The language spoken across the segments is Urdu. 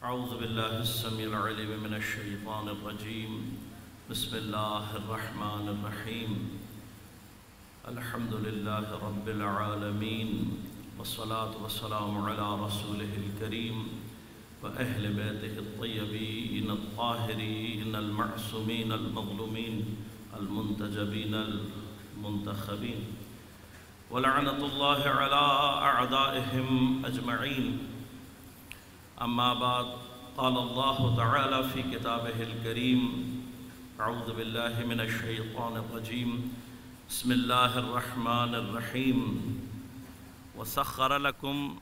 اعوذ باللہ السمیع العلیم من الشیطان الرجیم بسم اللہ الرحمن الرحیم الحمد للہ رب العالمین والصلاة والسلام علی رسولہ الکریم وأهل بيته الطيبين الطاهرين المعصومين المظلومين المنتجبين المنتخبين ولعنة الله على أعدائهم أجمعين. أما بعد قال الله تعالى في كتابه الكريم أعوذ بالله من الشيطان الرجيم بسم الله الرحمن الرحيم وسخر لكم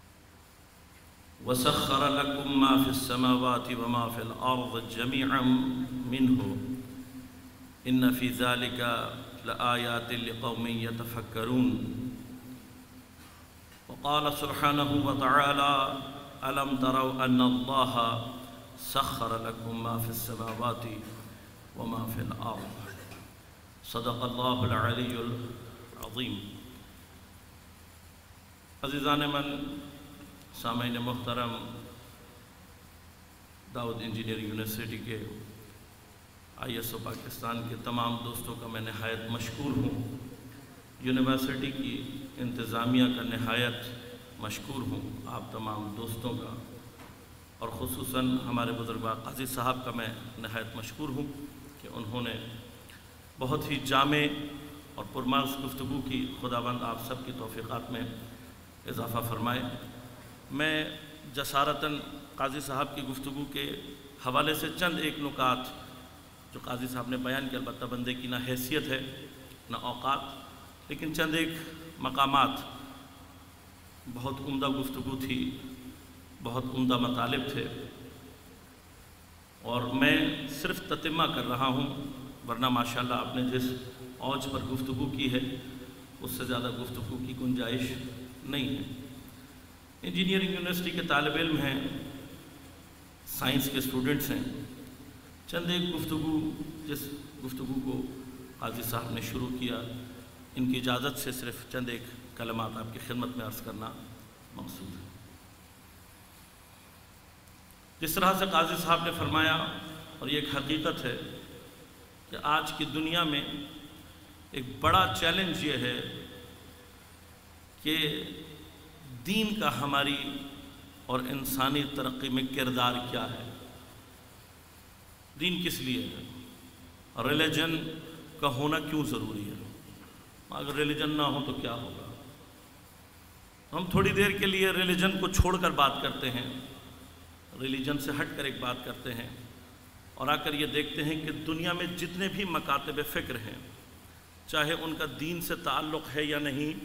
ما في السماوات وما في الأرض جميعا منه إن في ذلك لآيات لقوم يتفكرون. وقال سبحانه وتعالى ألم تروا أن الله سخر لكم ما في السماوات وما في الأرض. صدق الله العلي العظيم. عزیزان من، سامعین محترم، داؤد انجینئرنگ یونیورسٹی کے ISO پاکستان کے تمام دوستوں کا میں نہایت مشکور ہوں. یونیورسٹی کی انتظامیہ کا نہایت مشکور ہوں. آپ تمام دوستوں کا اور خصوصاً ہمارے بزرگوار قاضی صاحب کا میں نہایت مشکور ہوں کہ انہوں نے بہت ہی جامع اور پرمغز گفتگو کی. خداوند آپ سب کی توفیقات میں اضافہ فرمائے. میں جسارتاً قاضی صاحب کی گفتگو کے حوالے سے چند ایک نکات جو قاضی صاحب نے بیان کیا، البتہ بندے کی نہ حیثیت ہے نہ اوقات، لیکن چند ایک مقامات، بہت عمدہ گفتگو تھی، بہت عمدہ مطالب تھے، اور میں صرف تتمہ کر رہا ہوں، ورنہ ماشاءاللہ آپ نے جس اوج پر گفتگو کی ہے اس سے زیادہ گفتگو کی گنجائش نہیں ہے. انجینئرنگ یونیورسٹی کے طالب علم ہیں، سائنس کے اسٹوڈنٹس ہیں. چند ایک گفتگو، جس گفتگو کو قاضی صاحب نے شروع کیا، ان کی اجازت سے صرف چند ایک کلمات آپ کی خدمت میں عرض کرنا مقصود ہے. جس طرح سے قاضی صاحب نے فرمایا، اور یہ ایک حقیقت ہے کہ آج کی دنیا میں ایک بڑا چیلنج یہ ہے کہ دین کا ہماری اور انسانی ترقی میں کردار کیا ہے. دین کس لیے ہے؟ ریلیجن کا ہونا کیوں ضروری ہے؟ اگر ریلیجن نہ ہو تو کیا ہوگا؟ ہم تھوڑی دیر کے لیے ریلیجن کو چھوڑ کر بات کرتے ہیں، ریلیجن سے ہٹ کر ایک بات کرتے ہیں، اور آ کر یہ دیکھتے ہیں کہ دنیا میں جتنے بھی مکاتب فکر ہیں، چاہے ان کا دین سے تعلق ہے یا نہیں،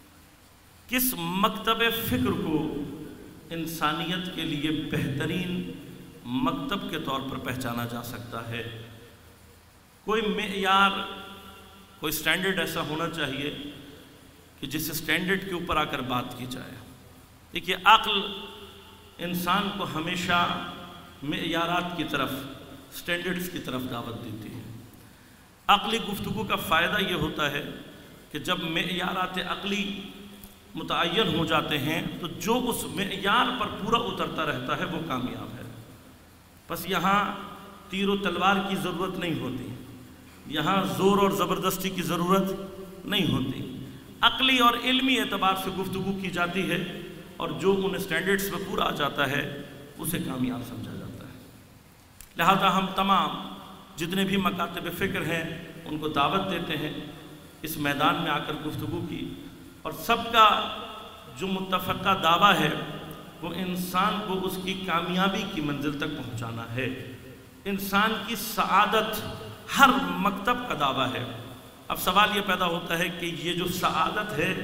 کس مکتب فکر کو انسانیت کے لیے بہترین مکتب کے طور پر پہچانا جا سکتا ہے. کوئی معیار، کوئی سٹینڈرڈ ایسا ہونا چاہیے کہ جس سٹینڈرڈ کے اوپر آ کر بات کی جائے. دیکھیے، عقل انسان کو ہمیشہ معیارات کی طرف، سٹینڈرڈز کی طرف دعوت دیتی ہے. عقلی گفتگو کا فائدہ یہ ہوتا ہے کہ جب معیارات عقلی متعین ہو جاتے ہیں تو جو اس معیار پر پورا اترتا رہتا ہے وہ کامیاب ہے. بس یہاں تیر و تلوار کی ضرورت نہیں ہوتی، یہاں زور اور زبردستی کی ضرورت نہیں ہوتی. عقلی اور علمی اعتبار سے گفتگو کی جاتی ہے، اور جو ان سٹینڈرڈز پہ پورا آ جاتا ہے اسے کامیاب سمجھا جاتا ہے. لہذا ہم تمام جتنے بھی مکاتب فکر ہیں ان کو دعوت دیتے ہیں اس میدان میں آ کر گفتگو کی، اور سب کا جو متفقہ دعویٰ ہے وہ انسان کو اس کی کامیابی کی منزل تک پہنچانا ہے. انسان کی سعادت ہر مکتب کا دعویٰ ہے. اب سوال یہ پیدا ہوتا ہے کہ یہ جو سعادت ہے،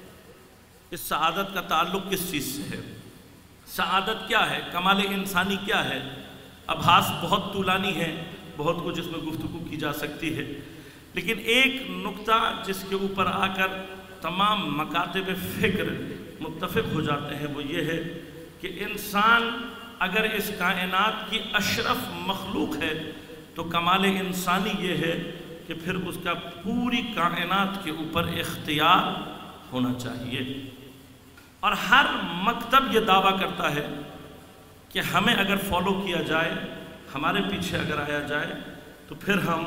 اس سعادت کا تعلق کس چیز سے ہے؟ سعادت کیا ہے؟ کمال انسانی کیا ہے؟ ابحاث بہت طولانی ہے، بہت کچھ اس میں گفتگو کی جا سکتی ہے، لیکن ایک نقطہ جس کے اوپر آ کر تمام مکاتب فکر متفق ہو جاتے ہیں وہ یہ ہے کہ انسان اگر اس کائنات کی اشرف مخلوق ہے تو کمال انسانی یہ ہے کہ پھر اس کا پوری کائنات کے اوپر اختیار ہونا چاہیے. اور ہر مکتب یہ دعویٰ کرتا ہے کہ ہمیں اگر فالو کیا جائے، ہمارے پیچھے اگر آیا جائے، تو پھر ہم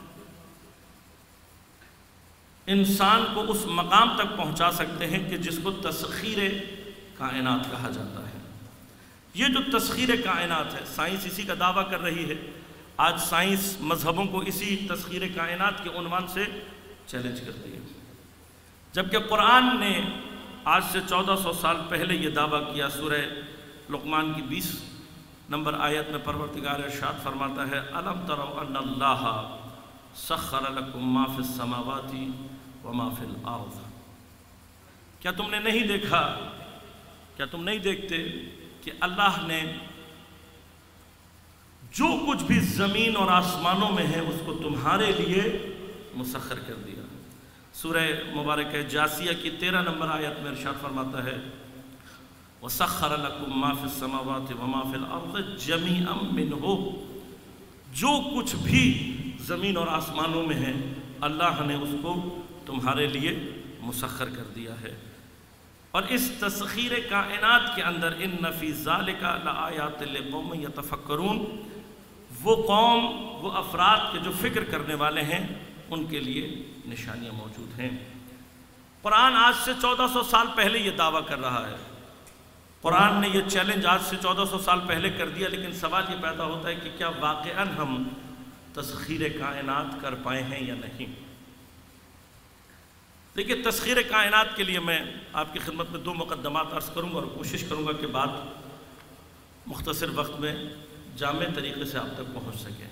انسان کو اس مقام تک پہنچا سکتے ہیں کہ جس کو تسخیر کائنات کہا جاتا ہے۔ یہ جو تسخیر کائنات ہے، سائنس اسی کا دعویٰ کر رہی ہے۔ آج سائنس مذہبوں کو اسی تسخیر کائنات کے عنوان سے چیلنج کرتی ہے، جبکہ قرآن نے آج سے 1400 سال پہلے یہ دعویٰ کیا۔ سورہ لقمان کی 20 نمبر آیت میں پروردگار ارشاد فرماتا ہے، الم تروا ان اللہ سخر لکم ما فی السماوات وما فی الارض۔ کیا تم نے نہیں دیکھا، کیا تم نہیں دیکھتے کہ اللہ نے جو کچھ بھی زمین اور آسمانوں میں ہے اس کو تمہارے لیے مسخر کر دیا۔ سورہ مبارکہ جاسیہ کی 13 نمبر آیت میں ارشاد فرماتا ہے، وَسَخَّرَ لَكُم مَّا فِي السَّمَاوَاتِ وَمَا فِي الْأَرْضِ جَمِيعًا مِّنْهُ، جو کچھ بھی زمین اور آسمانوں میں ہے اللہ نے اس کو تمہارے لیے مسخر کر دیا ہے۔ اور اس تسخیر کائنات کے اندر ان فی ذالک لآیات لقوم یتفکرون، وہ قوم، وہ افراد کے جو فکر کرنے والے ہیں ان کے لیے نشانیاں موجود ہیں۔ قرآن آج سے 1400 سال پہلے یہ دعویٰ کر رہا ہے، قرآن نے یہ چیلنج آج سے 1400 سال پہلے کر دیا، لیکن سوال یہ پیدا ہوتا ہے کہ کیا واقعاً ہم تسخیر کائنات کر پائے ہیں یا نہیں؟ دیکھیے، تسخیر کائنات کے لیے میں آپ کی خدمت میں 2 مقدمات عرض کروں گا اور کوشش کروں گا کہ بات مختصر وقت میں جامع طریقے سے آپ تک پہنچ سکے۔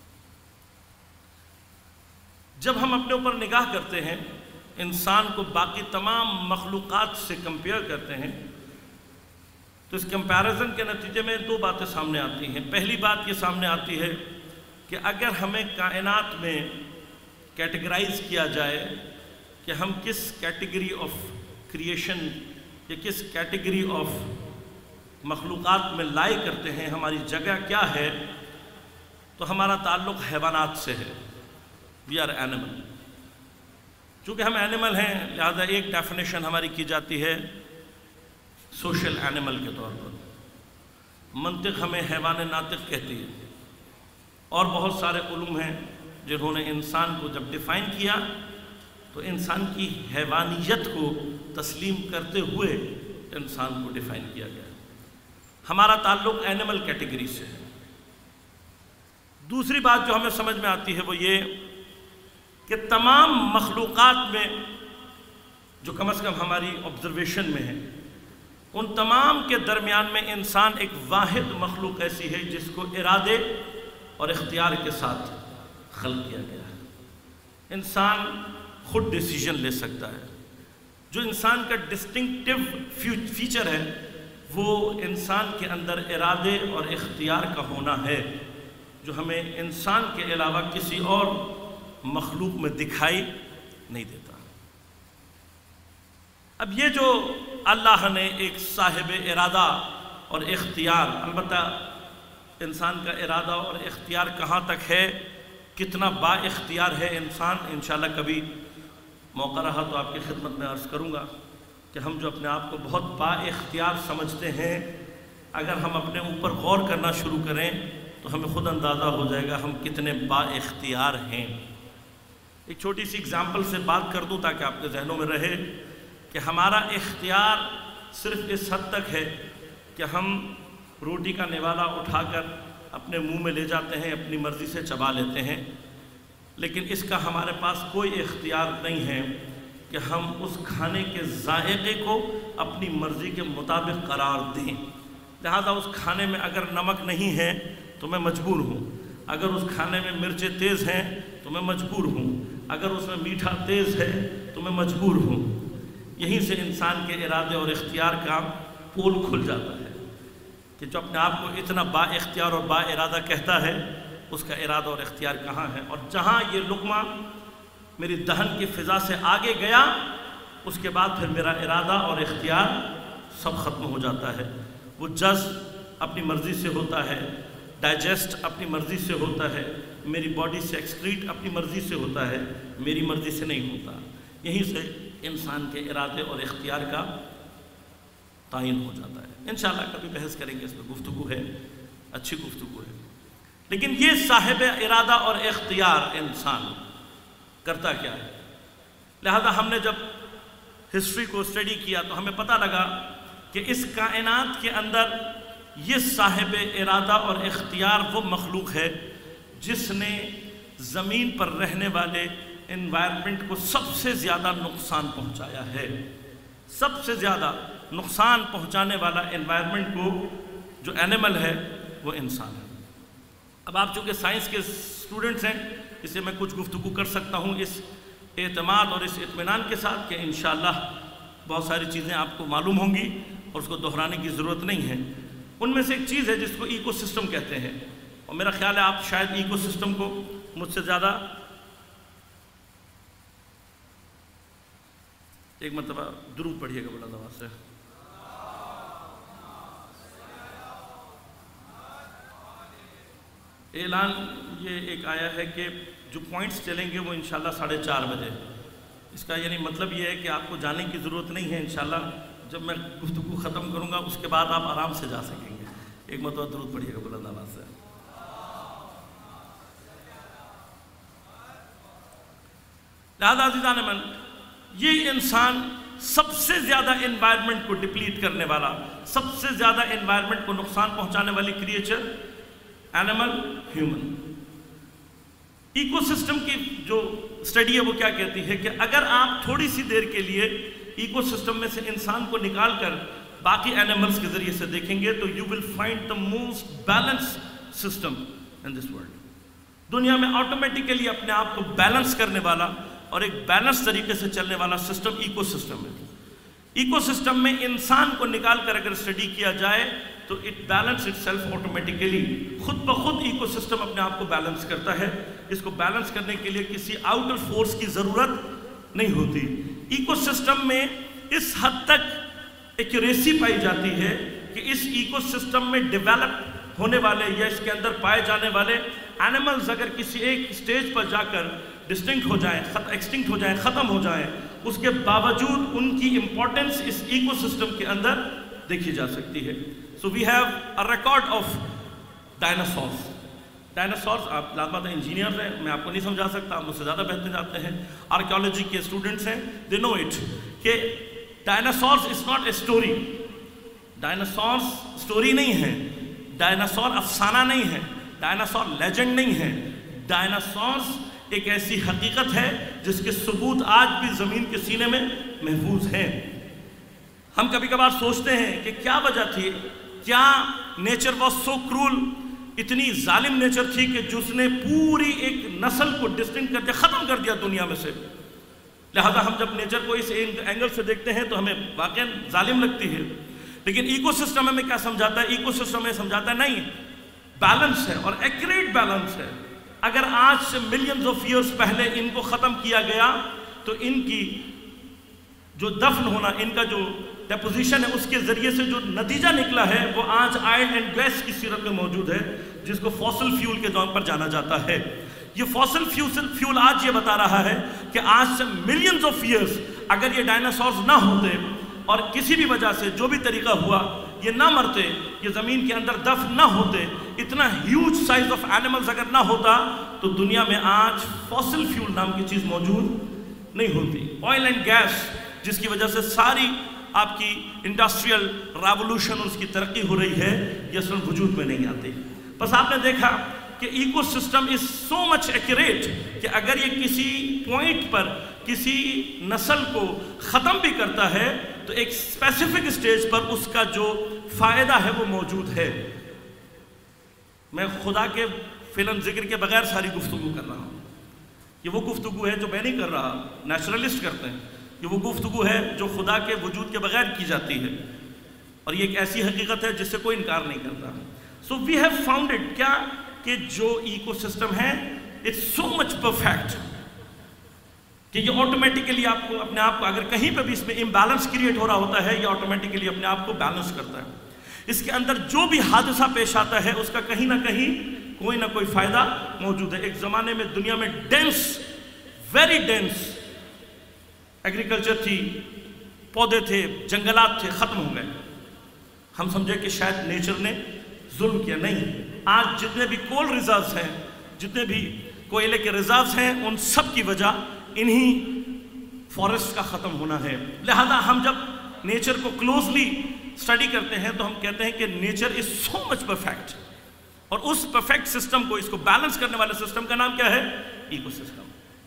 جب ہم اپنے اوپر نگاہ کرتے ہیں، انسان کو باقی تمام مخلوقات سے کمپیئر کرتے ہیں، تو اس کمپیریزن کے نتیجے میں 2 باتیں سامنے آتی ہیں۔ پہلی بات یہ سامنے آتی ہے کہ اگر ہمیں کائنات میں کیٹیگرائز کیا جائے کہ ہم کس کیٹیگری آف کریشن یا کس کیٹیگری آف مخلوقات میں لائی کرتے ہیں، ہماری جگہ کیا ہے، تو ہمارا تعلق حیوانات سے ہے۔ We are animal. چونکہ ہم اینیمل ہیں، لہذا ایک ڈیفینیشن ہماری کی جاتی ہے سوشل اینیمل کے طور پر۔ منطق ہمیں حیوان ناطق کہتی ہے، اور بہت سارے علوم ہیں جنہوں نے انسان کو جب ڈیفائن کیا تو انسان کی حیوانیت کو تسلیم کرتے ہوئے انسان کو ڈیفائن کیا گیا۔ ہمارا تعلق اینیمل کیٹیگری سے ہے۔ دوسری بات جو ہمیں سمجھ میں آتی ہے وہ یہ کہ تمام مخلوقات میں جو کم از کم ہماری آبزرویشن میں ہے، ان تمام کے درمیان میں انسان ایک واحد مخلوق ایسی ہے جس کو ارادے اور اختیار کے ساتھ خلق کیا گیا ہے۔ انسان خود ڈیسیژن لے سکتا ہے۔ جو انسان کا ڈسٹنکٹیو فیچر ہے وہ انسان کے اندر ارادے اور اختیار کا ہونا ہے، جو ہمیں انسان کے علاوہ کسی اور مخلوق میں دکھائی نہیں دیتا۔ اب یہ جو اللہ نے ایک صاحب ارادہ اور اختیار، البتہ انسان کا ارادہ اور اختیار کہاں تک ہے، کتنا با اختیار ہے انسان، انشاءاللہ کبھی موقع رہا تو آپ کی خدمت میں عرض کروں گا کہ ہم جو اپنے آپ کو بہت با اختیار سمجھتے ہیں، اگر ہم اپنے اوپر غور کرنا شروع کریں تو ہمیں خود اندازہ ہو جائے گا ہم کتنے با اختیار ہیں۔ ایک چھوٹی سی اگزامپل سے بات کر دوں تاکہ آپ کے ذہنوں میں رہے کہ ہمارا اختیار صرف اس حد تک ہے کہ ہم روٹی کا نوالا اٹھا کر اپنے منہ میں لے جاتے ہیں، اپنی مرضی سے چبا لیتے ہیں، لیکن اس کا ہمارے پاس کوئی اختیار نہیں ہے کہ ہم اس کھانے کے ذائقے کو اپنی مرضی کے مطابق قرار دیں۔ لہذا اس کھانے میں اگر نمک نہیں ہے تو میں مجبور ہوں، اگر اس کھانے میں مرچیں تیز ہیں تو میں مجبور ہوں، اگر اس میں میٹھا تیز ہے تو میں مجبور ہوں۔ یہیں سے انسان کے ارادے اور اختیار کا پول کھل جاتا ہے کہ جو اپنے آپ کو اتنا با اختیار اور با ارادہ کہتا ہے، اس کا ارادہ اور اختیار کہاں ہے۔ اور جہاں یہ لقمہ میری دہن کی فضا سے آگے گیا، اس کے بعد پھر میرا ارادہ اور اختیار سب ختم ہو جاتا ہے۔ وہ جذب اپنی مرضی سے ہوتا ہے، ڈائجسٹ اپنی مرضی سے ہوتا ہے، میری باڈی سے ایکسکریٹ اپنی مرضی سے ہوتا ہے، میری مرضی سے نہیں ہوتا۔ یہیں سے انسان کے ارادے اور اختیار کا تعین ہو جاتا ہے۔ انشاءاللہ کبھی بحث کریں گے، اس میں گفتگو ہے، اچھی گفتگو ہے۔ لیکن یہ صاحب ارادہ اور اختیار انسان کرتا کیا ہے؟ لہذا ہم نے جب ہسٹری کو اسٹڈی کیا تو ہمیں پتہ لگا کہ اس کائنات کے اندر یہ صاحب ارادہ اور اختیار وہ مخلوق ہے جس نے زمین پر رہنے والے انوائرمنٹ کو سب سے زیادہ نقصان پہنچایا ہے۔ سب سے زیادہ نقصان پہنچانے والا انوائرمنٹ کو جو اینیمل ہے وہ انسان ہے۔ اب آپ چونکہ سائنس کے اسٹوڈنٹس ہیں، اس سے میں کچھ گفتگو کر سکتا ہوں اس اعتماد اور اس اطمینان کے ساتھ کہ انشاءاللہ بہت ساری چیزیں آپ کو معلوم ہوں گی اور اس کو دہرانے کی ضرورت نہیں ہے۔ ان میں سے ایک چیز ہے جس کو ایکو سسٹم کہتے ہیں، اور میرا خیال ہے آپ شاید ایکو سسٹم کو مجھ سے زیادہ ایک مرتبہ درود پڑھیے گا بلند آواز سے۔ اعلان یہ ایک آیا ہے کہ جو پوائنٹس چلیں گے وہ انشاءاللہ 4:30 بجے۔ اس کا یعنی مطلب یہ ہے کہ آپ کو جانے کی ضرورت نہیں ہے، انشاءاللہ جب میں گفتگو ختم کروں گا اس کے بعد آپ آرام سے جا سکیں گے۔ ایک مرتبہ درود پڑھیے گا بلند آواز سے۔ لہذا عزیزان من، یہ انسان سب سے زیادہ انوائرمنٹ کو ڈپلیٹ کرنے والا، سب سے زیادہ انوائرمنٹ کو نقصان پہنچانے والی creature, animal, human. Ecosystem کی جو اسٹڈی ہے وہ کیا کہتی ہے کہ اگر آپ تھوڑی سی دیر کے لیے ایکو سسٹم میں سے انسان کو نکال کر باقی اینیملز کے ذریعے سے دیکھیں گے تو you will find the most balance system in this world. دنیا میں آٹومیٹیکلی اپنے آپ کو بیلنس کرنے والا اور ایک بیلنس طریقے سے چلنے والا سسٹم ایکو سسٹم ہے۔ ایکو سسٹم میں انسان کو نکال کر اگر اسٹڈی کیا جائے تو it balance itself automatically, خود بخود ایکو سسٹم اپنے آپ کو بیلنس کرتا ہے۔ اس کو بیلنس کرنے کے لیے کسی آؤٹر فورس کی ضرورت نہیں ہوتی۔ ایکو سسٹم میں اس حد تک ایکوریسی پائی جاتی ہے کہ اس ایکو سسٹم میں ڈیولپ ہونے والے یا اس کے اندر پائے جانے والے اینیملز اگر کسی ایک سٹیج پر جا کر ڈسٹنکٹ ہو جائیں، ایکسٹنکٹ ہو جائیں، ختم ہو جائیں، اس کے باوجود ان کی امپورٹنس اس ایکو سسٹم کے اندر دیکھی جا سکتی ہے۔ So we have a record of dinosaurs. Dinosaurs, آپ لازمات انجینئر ہیں، میں آپ کو نہیں سمجھا سکتا، آپ مجھ سے زیادہ بہتر جانتے ہیں، آرکیالوجی کے اسٹوڈنٹس ہیں، دے نو اٹ کہ dinosaurs is not a story. Dinosaurs story نہیں ہے، ڈائناسور افسانہ نہیں ہے، ڈائناسور لیجنڈ نہیں ہے۔ ڈائناسورس ایک ایسی حقیقت ہے جس کے ثبوت آج بھی زمین کے سینے میں محفوظ ہیں۔ ہم کبھی کبھار سوچتے ہیں کہ کیا وجہ تھی، کیا نیچر واز سو کرول، اتنی ظالم نیچر تھی کہ جس نے پوری ایک نسل کو ڈسٹنکٹ کر دیا، ختم کر دیا دنیا میں سے۔ لہذا ہم جب نیچر کو اس اینگل سے دیکھتے ہیں تو ہمیں واقعاً ظالم لگتی ہے، لیکن ایکو سسٹم ہمیں کیا سمجھاتا ہے؟ ایکو سسٹم ہمیں سمجھاتا ہے نہیں، بیلنس ہے اور ایکوریٹ بیلنس ہے۔ اگر آج سے ملینز آف ایئرز پہلے ان کو ختم کیا گیا تو ان کی جو دفن ہونا، ان کا جو ڈیپوزیشن ہے، اس کے ذریعے سے جو نتیجہ نکلا ہے وہ آج آئرن اینڈ گیس کی صورت میں موجود ہے، جس کو فوسل فیول کے نام پر جانا جاتا ہے۔ یہ فوسل فیول آج یہ بتا رہا ہے کہ آج سے ملینز آف ایئرز اگر یہ ڈائناسورز نہ ہوتے اور کسی بھی وجہ سے جو بھی طریقہ ہوا یہ نہ مرتے، یہ زمین کے اندر دفن نہ ہوتے، اتنا ہیوج سائز آف اینیملز اگر نہ ہوتا تو دنیا میں آج فوسل فیول نام کی چیز موجود نہیں ہوتی۔ آئل اینڈ گیس جس کی وجہ سے ساری آپ کی انڈسٹریل ریولوشن اس کی ترقی ہو رہی ہے، یہ اصلاً وجود میں نہیں آتی۔ بس آپ نے دیکھا کہ ecosystem is so much accurate کہ اگر یہ کسی پوائنٹ پر کسی نسل کو ختم بھی کرتا ہے تو ایک اسپیسیفک اسٹیج پر اس کا جو فائدہ ہے وہ موجود ہے۔ میں خدا کے فعلاً ذکر کے بغیر ساری گفتگو کر رہا ہوں، یہ وہ گفتگو ہے جو میں نہیں کر رہا، نیچرلسٹ کرتے ہیں، یہ وہ گفتگو ہے جو خدا کے وجود کے بغیر کی جاتی ہے، اور یہ ایک ایسی حقیقت ہے جس سے کوئی انکار نہیں کرتا۔ سو وی ہیو فاؤنڈڈ کیا کہ جو ایکو سسٹم ہے اٹس سو مچ پرفیکٹ کہ یہ آٹومیٹیکلی آپ کو اپنے آپ کو اگر کہیں پہ بھی اس میں امبیلنس کریٹ ہو رہا ہوتا ہے، یہ آٹومیٹیکلی اپنے آپ کو بیلنس کرتا ہے۔ اس کے اندر جو بھی حادثہ پیش آتا ہے اس کا کہیں نہ کہیں کوئی نہ کوئی فائدہ موجود ہے۔ ایک زمانے میں دنیا میں ڈینس، ویری ڈینس ایگریکلچر تھی، پودے تھے، جنگلات تھے، ختم ہو گئے۔ ہم سمجھے کہ شاید نیچر نے ظلم کیا. نہیں، آج جتنے بھی کول ریزروز ہیں، جتنے بھی کوئلے کے ریزروز ہیں، ان سب کی وجہ انہی فارسٹ کا ختم ہونا ہے. لہذا ہم جب نیچر کو کلوزلی اسٹڈی کرتے ہیں تو ہم کہتے ہیں کہ nature is so much perfect, اور اس پرفیکٹ سسٹم کو، اس کو بیلنس کرنے والے سسٹم کا نام کیا ہے؟ Ecosystem.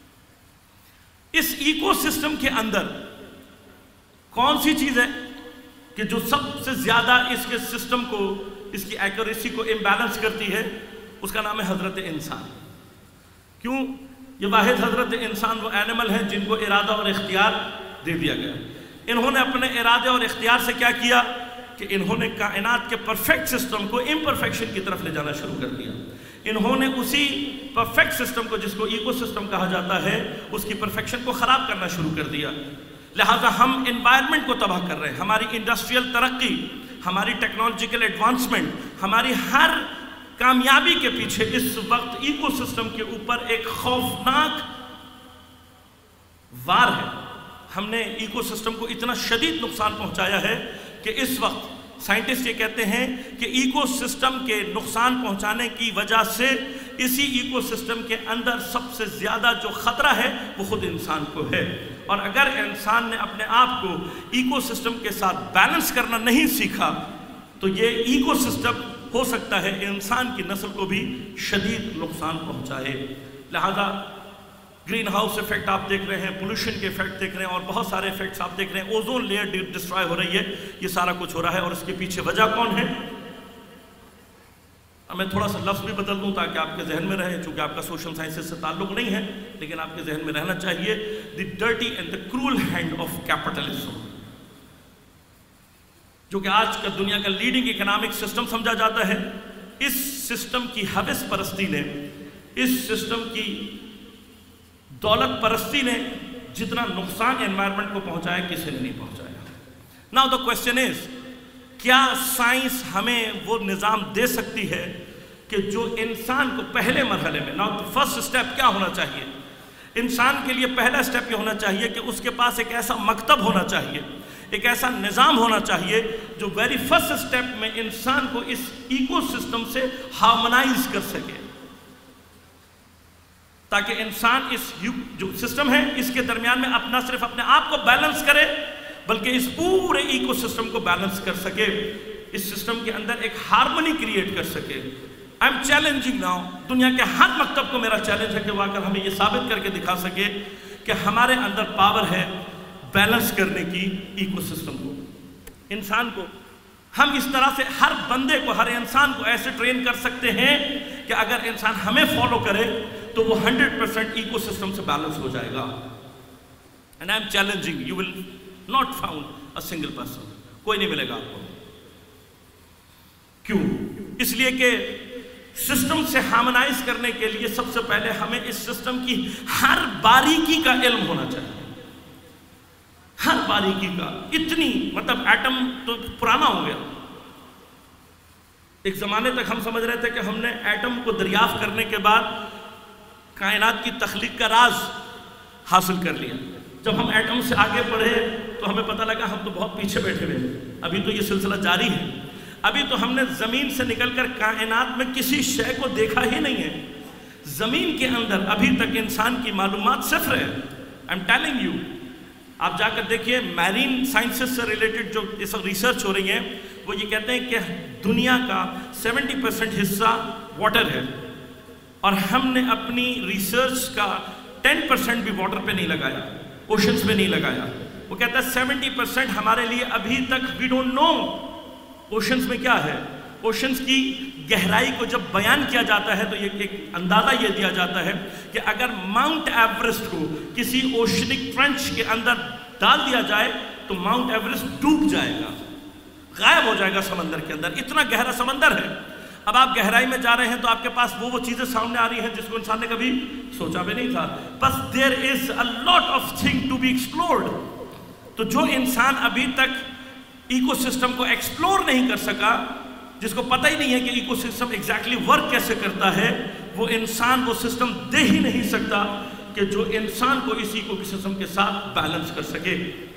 اس ایکو سسٹم کے اندر کون سی چیز ہے کہ جو سب سے زیادہ اس کے سسٹم کو، اس کی ایکوریسی کو امبیلنس کرتی ہے؟ اس کا نام ہے حضرت انسان. کیوں؟ یہ واحد حضرت انسان وہ اینیمل ہیں جن کو ارادہ اور اختیار دے دیا گیا. انہوں نے اپنے ارادے اور اختیار سے کیا کیا کہ انہوں نے کائنات کے پرفیکٹ سسٹم کو امپرفیکشن کی طرف لے جانا شروع کر دیا. انہوں نے اسی پرفیکٹ سسٹم کو، جس کو ایکو سسٹم کہا جاتا ہے، اس کی پرفیکشن کو خراب کرنا شروع کر دیا. لہٰذا ہم انوائرمنٹ کو تباہ کر رہے ہیں. ہماری انڈسٹریل ترقی، ہماری ٹیکنالوجیکل ایڈوانسمنٹ، ہماری ہر کامیابی کے پیچھے اس وقت ایکو سسٹم کے اوپر ایک خوفناک وار ہے. ہم نے ایکو سسٹم کو اتنا شدید نقصان پہنچایا ہے کہ اس وقت سائنٹسٹ یہ کہتے ہیں کہ ایکو سسٹم کے نقصان پہنچانے کی وجہ سے اسی ایکو سسٹم کے اندر سب سے زیادہ جو خطرہ ہے وہ خود انسان کو ہے. اور اگر انسان نے اپنے آپ کو ایکو سسٹم کے ساتھ بیلنس کرنا نہیں سیکھا تو یہ ایکو سسٹم ہو سکتا ہے انسان کی نسل کو بھی شدید نقصان پہنچائے. لہذا گرین ہاؤس ایفیکٹ آپ دیکھ رہے ہیں، پولوشن کے ایفیکٹ دیکھ رہے ہیں، اور بہت سارے ایفیکٹس آپ دیکھ رہے ہیں. اوزون لیئر ڈسٹرائے ہو رہی ہے. یہ سارا کچھ ہو رہا ہے، اور اس کے پیچھے وجہ کون ہے؟ میں تھوڑا سا لفظ بھی بدل دوں تاکہ آپ کے ذہن میں رہے، چونکہ آپ کا سوشل سائنسز سے تعلق نہیں ہے، لیکن آپ کے ذہن میں رہنا چاہیے. The dirty and the cruel hand of capitalism, جو کہ آج کا دنیا کا لیڈنگ اکنامک سسٹم سمجھا جاتا ہے. اس سسٹم کی حوث پرستی نے، اس سسٹم کی دولت پرستی نے جتنا نقصان انوائرمنٹ کو پہنچایا، کسی نے نہیں پہنچایا. ناؤ دا کوسچن از، کیا سائنس ہمیں وہ نظام دے سکتی ہے کہ جو انسان کو پہلے مرحلے میں، ناؤ فرسٹ اسٹیپ کیا ہونا چاہیے؟ انسان کے لیے پہلا اسٹیپ یہ ہونا چاہیے کہ اس کے پاس ایک ایسا مکتب ہونا چاہیے، ایک ایسا نظام ہونا چاہیے جو ویری فرسٹ اسٹیپ میں انسان کو اس ایکو سسٹم سے ہارمونائز کر سکے، تاکہ انسان اس جو سسٹم ہے اس کے درمیان میں اپنا صرف اپنے آپ کو بیلنس کرے، بلکہ اس پورے ایکو سسٹم کو بیلنس کر سکے، اس سسٹم کے اندر ایک ہارمونی کریٹ کر سکے. آئی ایم چیلنجنگ ناؤ، دنیا کے ہر مکتب کو میرا چیلنج ہے کہ وہ اگر ہمیں یہ ثابت کر کے دکھا سکے کہ ہمارے اندر پاور ہے بیلنس کرنے کی ایکو سسٹم کو، انسان کو. ہم اس طرح سے ہر بندے کو، ہر انسان کو ایسے ٹرین کر سکتے ہیں کہ اگر انسان ہمیں فالو کرے تو وہ 100% ایکو سسٹم سے بیلنس ہو جائے گا. And I am challenging, you will not found a single person، کوئی نہیں ملے گا آپ کو. کیوں؟ اس لیے کہ سسٹم سے ہارمونائز کرنے کے لیے سب سے پہلے ہمیں اس سسٹم کی ہر باریکی کا علم ہونا چاہیے، ہر باریکی کا. اتنی مطلب ایٹم تو پرانا ہو گیا. ایک زمانے تک ہم سمجھ رہے تھے کہ ہم نے ایٹم کو دریافت کرنے کے بعد کائنات کی تخلیق کا راز حاصل کر لیا. جب ہم ایٹم سے آگے بڑھے تو ہمیں پتہ لگا ہم تو بہت پیچھے بیٹھے ہوئے ہیں، ابھی تو یہ سلسلہ جاری ہے. ابھی تو ہم نے زمین سے نکل کر کائنات میں کسی شے کو دیکھا ہی نہیں ہے. زمین کے اندر ابھی تک انسان کی معلومات صفر ہے. آئی ایم ٹیلنگ یو، آپ جا کر دیکھیے میرین سائنسز سے ریلیٹڈ جو اس وقت ریسرچ ہو رہی ہیں، وہ یہ کہتے ہیں کہ دنیا کا 70% حصہ واٹر ہے، اور ہم نے اپنی ریسرچ کا 10% بھی واٹر پہ نہیں لگایا، اوشنز میں نہیں لگایا. وہ کہتا ہے 70% ہمارے لیے ابھی تک وی ڈونٹ نو اوشنز میں کیا ہے. اوشنز کی گہرائی کو جب بیان کیا جاتا ہے تو یہ ایک اندازہ یہ دیا جاتا ہے کہ اگر ماؤنٹ ایورسٹ کو کسی اوشنک ٹرنچ کے اندر ڈال دیا جائے تو ماؤنٹ ایورسٹ ڈوب جائے گا، غائب ہو جائے گا سمندر کے اندر. اتنا گہرا سمندر ہے. اب آپ گہرائی میں جا رہے ہیں تو آپ کے پاس وہ چیزیں سامنے آ رہی ہیں جس کو انسان نے کبھی سوچا بھی نہیں تھا. بس there is a lot of thing to be explored. تو جو انسان ابھی تک ایکو سسٹم کو ایکسپلور نہیں کر سکا، جس کو پتہ ہی نہیں ہے کہ ایکو سسٹم ایگزیکٹلی ورک کیسے کرتا ہے، وہ انسان وہ سسٹم دے ہی نہیں سکتا کہ جو انسان کو اس ایکو سسٹم کے ساتھ بیلنس کر سکے.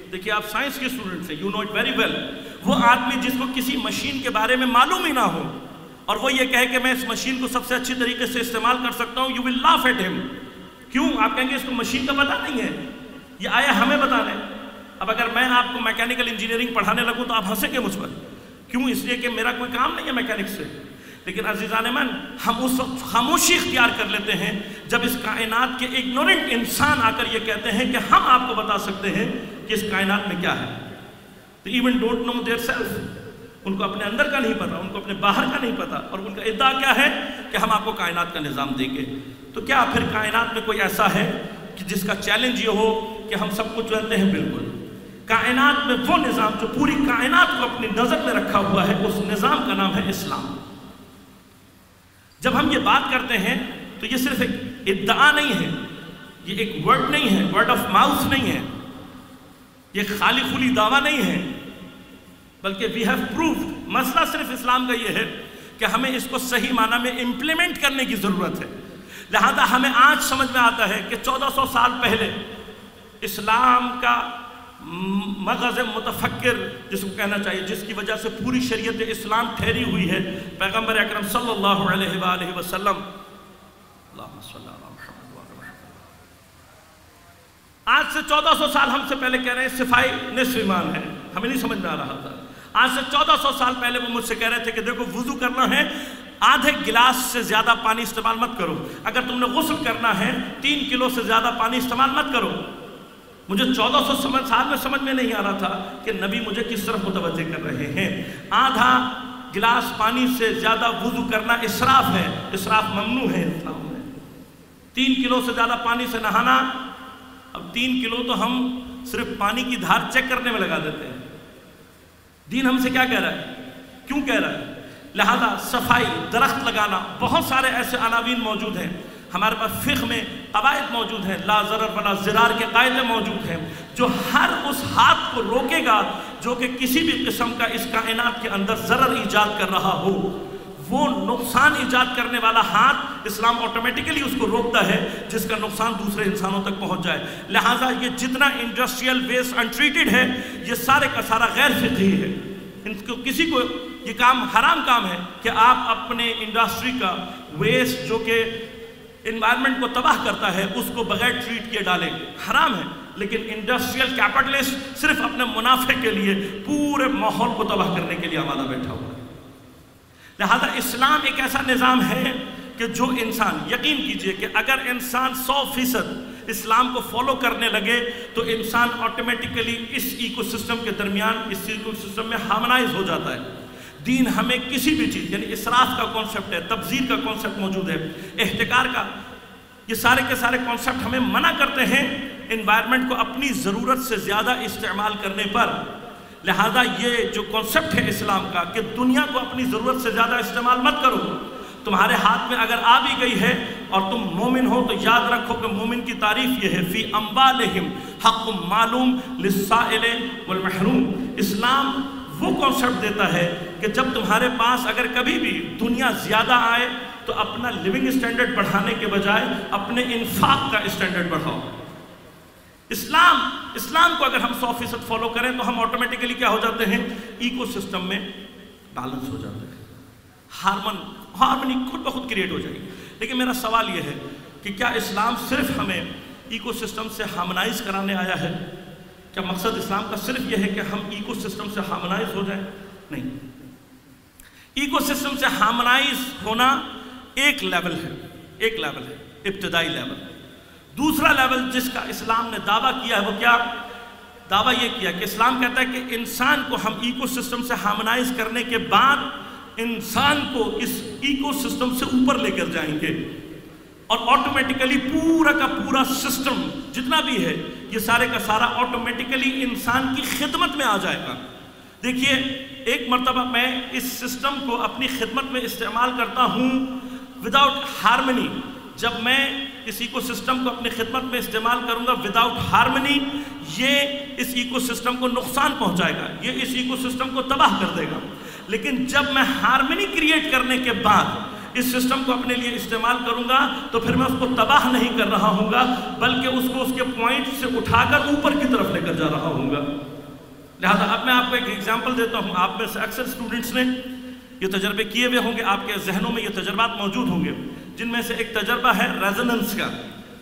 دیکھیے آپ سائنس کے اسٹوڈنٹس ہیں, you know it very well. وہ آدمی جس کو کسی مشین کے بارے میں معلوم ہی نہ ہو اور وہ یہ کہے کہ میں اس مشین کو سب سے اچھی طریقے سے استعمال کر سکتا ہوں, یو ول لاف ایٹ ہم. کیوں؟ آپ کہیں گے اس کو مشین کا پتہ نہیں ہے, یہ آیا ہمیں بتانے. اب اگر میں آپ کو میکینیکل انجینئرنگ پڑھانے لگوں تو آپ ہنسیں گے مجھ پر. کیوں؟ اس لیے کہ میرا کوئی کام نہیں ہے میکینک سے. لیکن عزیزان من, ہم اس وقت خاموشی اختیار کر لیتے ہیں جب اس کائنات کے اگنورنٹ انسان آ کر یہ کہتے ہیں کہ ہم آپ کو بتا سکتے ہیں کہ اس کائنات میں کیا ہے. تو even don't know their self, ان کو اپنے اندر کا نہیں پتا, ان کو اپنے باہر کا نہیں پتا, اور ان کا ادعا کیا ہے کہ ہم آپ کو کائنات کا نظام دیں گے. تو کیا پھر کائنات میں کوئی ایسا ہے کہ جس کا چیلنج یہ ہو کہ ہم سب کچھ جانتے ہیں؟ بالکل. کائنات میں وہ نظام جو پوری کائنات کو اپنی نظر میں رکھا ہوا ہے, اس نظام کا نام ہے اسلام. جب ہم یہ بات کرتے ہیں تو یہ صرف ایک ادعا نہیں ہے, یہ ایک ورڈ نہیں ہے, ورڈ آف ماؤتھ نہیں ہے, یہ خالی خلی دعویٰ نہیں ہے, بلکہ وی ہیو پروفڈ. مسئلہ صرف اسلام کا یہ ہے کہ ہمیں اس کو صحیح معنی میں امپلیمنٹ کرنے کی ضرورت ہے. لہذا ہمیں آج سمجھ میں آتا ہے کہ 1400 سال پہلے اسلام کا مغز متفکر جس کو کہنا چاہیے, جس کی وجہ سے پوری شریعت اسلام ٹھہری ہوئی ہے, پیغمبر اکرم صلی اللہ علیہ وآلہ وسلم. اللہم صلی اللہ علیہ وسلم. آج سے 1400 سال ہم سے پہلے کہہ رہے ہیں صفائی نصف ایمان ہے, ہمیں نہیں سمجھ میں آ رہا تھا. آج سے 1400 سال پہلے وہ مجھ سے کہہ رہے تھے کہ دیکھو وضو کرنا ہے آدھے گلاس سے زیادہ پانی استعمال مت کرو, اگر تم نے غسل کرنا ہے 3 کلو سے زیادہ پانی استعمال مت کرو. مجھے 1400 سال میں سمجھ میں نہیں آ رہا تھا کہ نبی مجھے کس طرف متوجہ کر رہے ہیں. آدھا گلاس پانی سے زیادہ وضو کرنا اسراف ہے, اسراف ممنوع ہے اسلام میں. 3 کلو سے زیادہ پانی سے نہانا, اب 3 کلو تو ہم صرف پانی کی دھار چیک کرنے میں لگا دیتے ہیں. دین ہم سے کیا کہہ رہا ہے, کیوں کہہ رہا ہے؟ لہذا صفائی, درخت لگانا, بہت سارے ایسے عناوین موجود ہیں. ہمارے پاس فقہ میں قواعد موجود ہیں, لا ضرر ولا ضرار کے قاعدے موجود ہیں, جو ہر اس ہاتھ کو روکے گا جو کہ کسی بھی قسم کا اس کائنات کے اندر ضرر ایجاد کر رہا ہو. وہ نقصان ایجاد کرنے والا ہاتھ اسلام آٹومیٹیکلی اس کو روکتا ہے جس کا نقصان دوسرے انسانوں تک پہنچ جائے. لہٰذا یہ جتنا انڈسٹریل ویسٹ انٹریٹڈ ہے یہ سارے کا سارا غیر فقہی ہے. ان کو کسی کو یہ کام حرام کام ہے کہ آپ اپنے انڈسٹری کا ویسٹ جو کہ انوائرمنٹ کو تباہ کرتا ہے اس کو بغیر ٹریٹ کیے ڈالیں, حرام ہے. لیکن انڈسٹریل کیپٹلسٹ صرف اپنے منافع کے لیے پورے ماحول کو تباہ کرنے کے لیے آمادہ بیٹھا ہوا ہے. لہذا اسلام ایک ایسا نظام ہے کہ جو انسان, یقین کیجئے کہ اگر انسان 100% اسلام کو فالو کرنے لگے تو انسان آٹومیٹیکلی اس ایکو سسٹم کے درمیان, اس ایکو سسٹم میں ہارمونائز ہو جاتا ہے. دین ہمیں کسی بھی چیز, یعنی اسراف کا کانسیپٹ ہے, تبذیر کا کانسیپٹ موجود ہے, احتکار کا, یہ سارے کے سارے کانسیپٹ ہمیں منع کرتے ہیں انوائرمنٹ کو اپنی ضرورت سے زیادہ استعمال کرنے پر. لہذا یہ جو کانسیپٹ ہے اسلام کا کہ دنیا کو اپنی ضرورت سے زیادہ استعمال مت کرو, تمہارے ہاتھ میں اگر آ بھی گئی ہے اور تم مومن ہو تو یاد رکھو کہ مومن کی تعریف یہ ہے, فی اموالہم حق معلوم للسائل والمحروم. اسلام وہ کانسیپٹ دیتا ہے کہ جب تمہارے پاس اگر کبھی بھی دنیا زیادہ آئے تو اپنا لیونگ اسٹینڈرڈ بڑھانے کے بجائے اپنے انفاق کا اسٹینڈرڈ بڑھاؤ. اسلام کو اگر ہم 100% فالو کریں تو ہم آٹومیٹیکلی کیا ہو جاتے ہیں, ایکو سسٹم میں بیلنس ہو جاتے ہیں, ہارمنی خود بخود کریٹ ہو جائے گی. لیکن میرا سوال یہ ہے کہ کیا اسلام صرف ہمیں ایکو سسٹم سے ہارمونائز کرانے آیا ہے؟ کیا مقصد اسلام کا صرف یہ ہے کہ ہم ایکو سسٹم سے ہارمونائز ہو جائیں؟ نہیں. ایکو سسٹم سے ہارمونائز ہونا ایک لیول ہے, ابتدائی لیول. دوسرا لیول جس کا اسلام نے دعویٰ کیا ہے وہ کیا دعویٰ یہ کیا کہ اسلام کہتا ہے کہ انسان کو ہم ایکو سسٹم سے ہارمونائز کرنے کے بعد انسان کو اس ایکو سسٹم سے اوپر لے کر جائیں گے اور آٹومیٹیکلی پورا کا پورا سسٹم جتنا بھی ہے یہ سارے کا سارا آٹومیٹیکلی انسان کی خدمت میں آ جائے گا. دیکھیے, ایک مرتبہ میں اس سسٹم کو اپنی خدمت میں استعمال کرتا ہوں وداؤٹ ہارمنی. جب میں اس ایکو سسٹم کو اپنی خدمت میں استعمال کروں گا وداؤٹ ہارمنی, یہ اس ایکو سسٹم کو نقصان پہنچائے گا, یہ اس ایکو سسٹم کو تباہ کر دے گا. لیکن جب میں ہارمنی کریٹ کرنے کے بعد اس سسٹم کو اپنے لیے استعمال کروں گا تو پھر میں اس کو تباہ نہیں کر رہا ہوں گا، بلکہ اس کو اس کے پوائنٹ سے اٹھا کر اوپر کی طرف لے کر جا رہا ہوں گا۔ لہذا اب میں آپ کو ایک ایگزامپل دیتا ہوں۔ آپ میں سے اکثر اسٹوڈنٹس نے یہ تجربے کیے ہوئے ہوں گے، آپ کے ذہنوں میں یہ تجربات موجود ہوں گے، جن میں سے ایک تجربہ ہے ریزوننس کا۔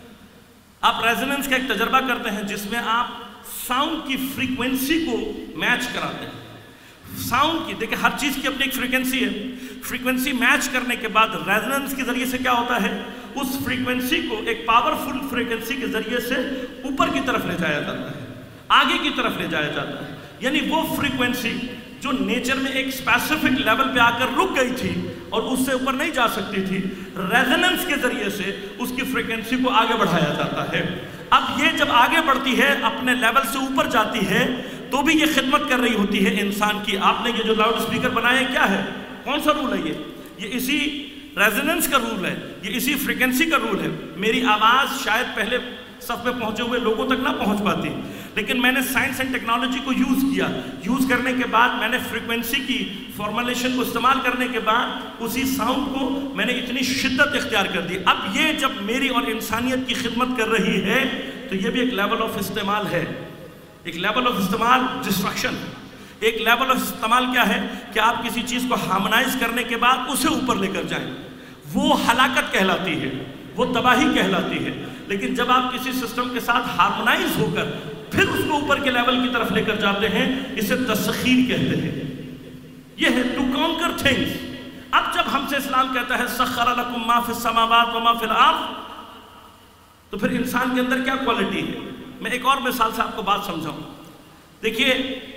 آپ ریزوننس کا ایک تجربہ کرتے ہیں جس میں آپ ساؤنڈ کی فریکوینسی کو میچ کراتے ہیں۔ ساؤنڈ کی دیکھیں، ہر چیز کی اپنی ایک فریکوینسی ہے، فریکوینسی میچ کرنے کے بعد ریزوننس کے ذریعے سے کیا ہوتا ہے، اس فریکوینسی کو ایک پاورفل فریکوینسی کے ذریعے سے اوپر کی طرف لے جایا جاتا ہے، آگے کی طرف لے جایا جاتا ہے۔ یعنی وہ فریکوینسی جو نیچر میں ایک اسپیسیفک لیول پہ آ کر رک گئی تھی اور اس سے اوپر نہیں جا سکتی تھی، ریزوننس کے ذریعے سے اس کی فریکوینسی کو آگے بڑھایا جاتا ہے۔ اب یہ جب آگے بڑھتی ہے، اپنے لیول سے اوپر جاتی ہے، تو بھی یہ خدمت کر رہی ہوتی ہے انسان کی۔ آپ نے یہ جو لاؤڈ اسپیکر بنایا ہے کیا ہے، کون سا رول ہے یہ اسی ریزوننس کا رول ہے، یہ اسی فریکوینسی کا رول ہے۔ میری آواز شاید پہلے صف میں پہنچے ہوئے لوگوں تک نہ پہنچ پاتی، لیکن میں نے سائنس اینڈ ٹیکنالوجی کو یوز کرنے کے بعد، میں نے فریکوینسی کی فارمولیشن کو استعمال کرنے کے بعد اسی ساؤنڈ کو میں نے اتنی شدت اختیار کر دی۔ اب یہ جب میری اور انسانیت کی خدمت کر رہی ہے تو یہ بھی ایک لیول آف استعمال ہے، ایک لیول آف استعمال ڈسٹرکشن۔ ایک لیول آف استعمال کیا ہے کہ آپ کسی چیز کو ہارمونائز کرنے کے بعد اسے اوپر لے کر جائیں، وہ ہلاکت کہلاتی ہے، وہ تباہی کہلاتی ہے۔ لیکن جب آپ کسی سسٹم کے ساتھ ہارمونائز ہو کر پھر اس کو اوپر کے لیول کی طرف لے کر جاتے ہیں، اسے تسخیر کہتے ہیں۔ یہ ہے ٹو کانکر تھنگس۔ اب جب ہم سے اسلام کہتا ہے سخر لکم ما فی السماوات وما فی الارض، تو پھر انسان کے اندر کیا کوالٹی ہے؟ میں ایک اور مثال سے آپ کو بات سمجھاؤں۔ دیکھیے،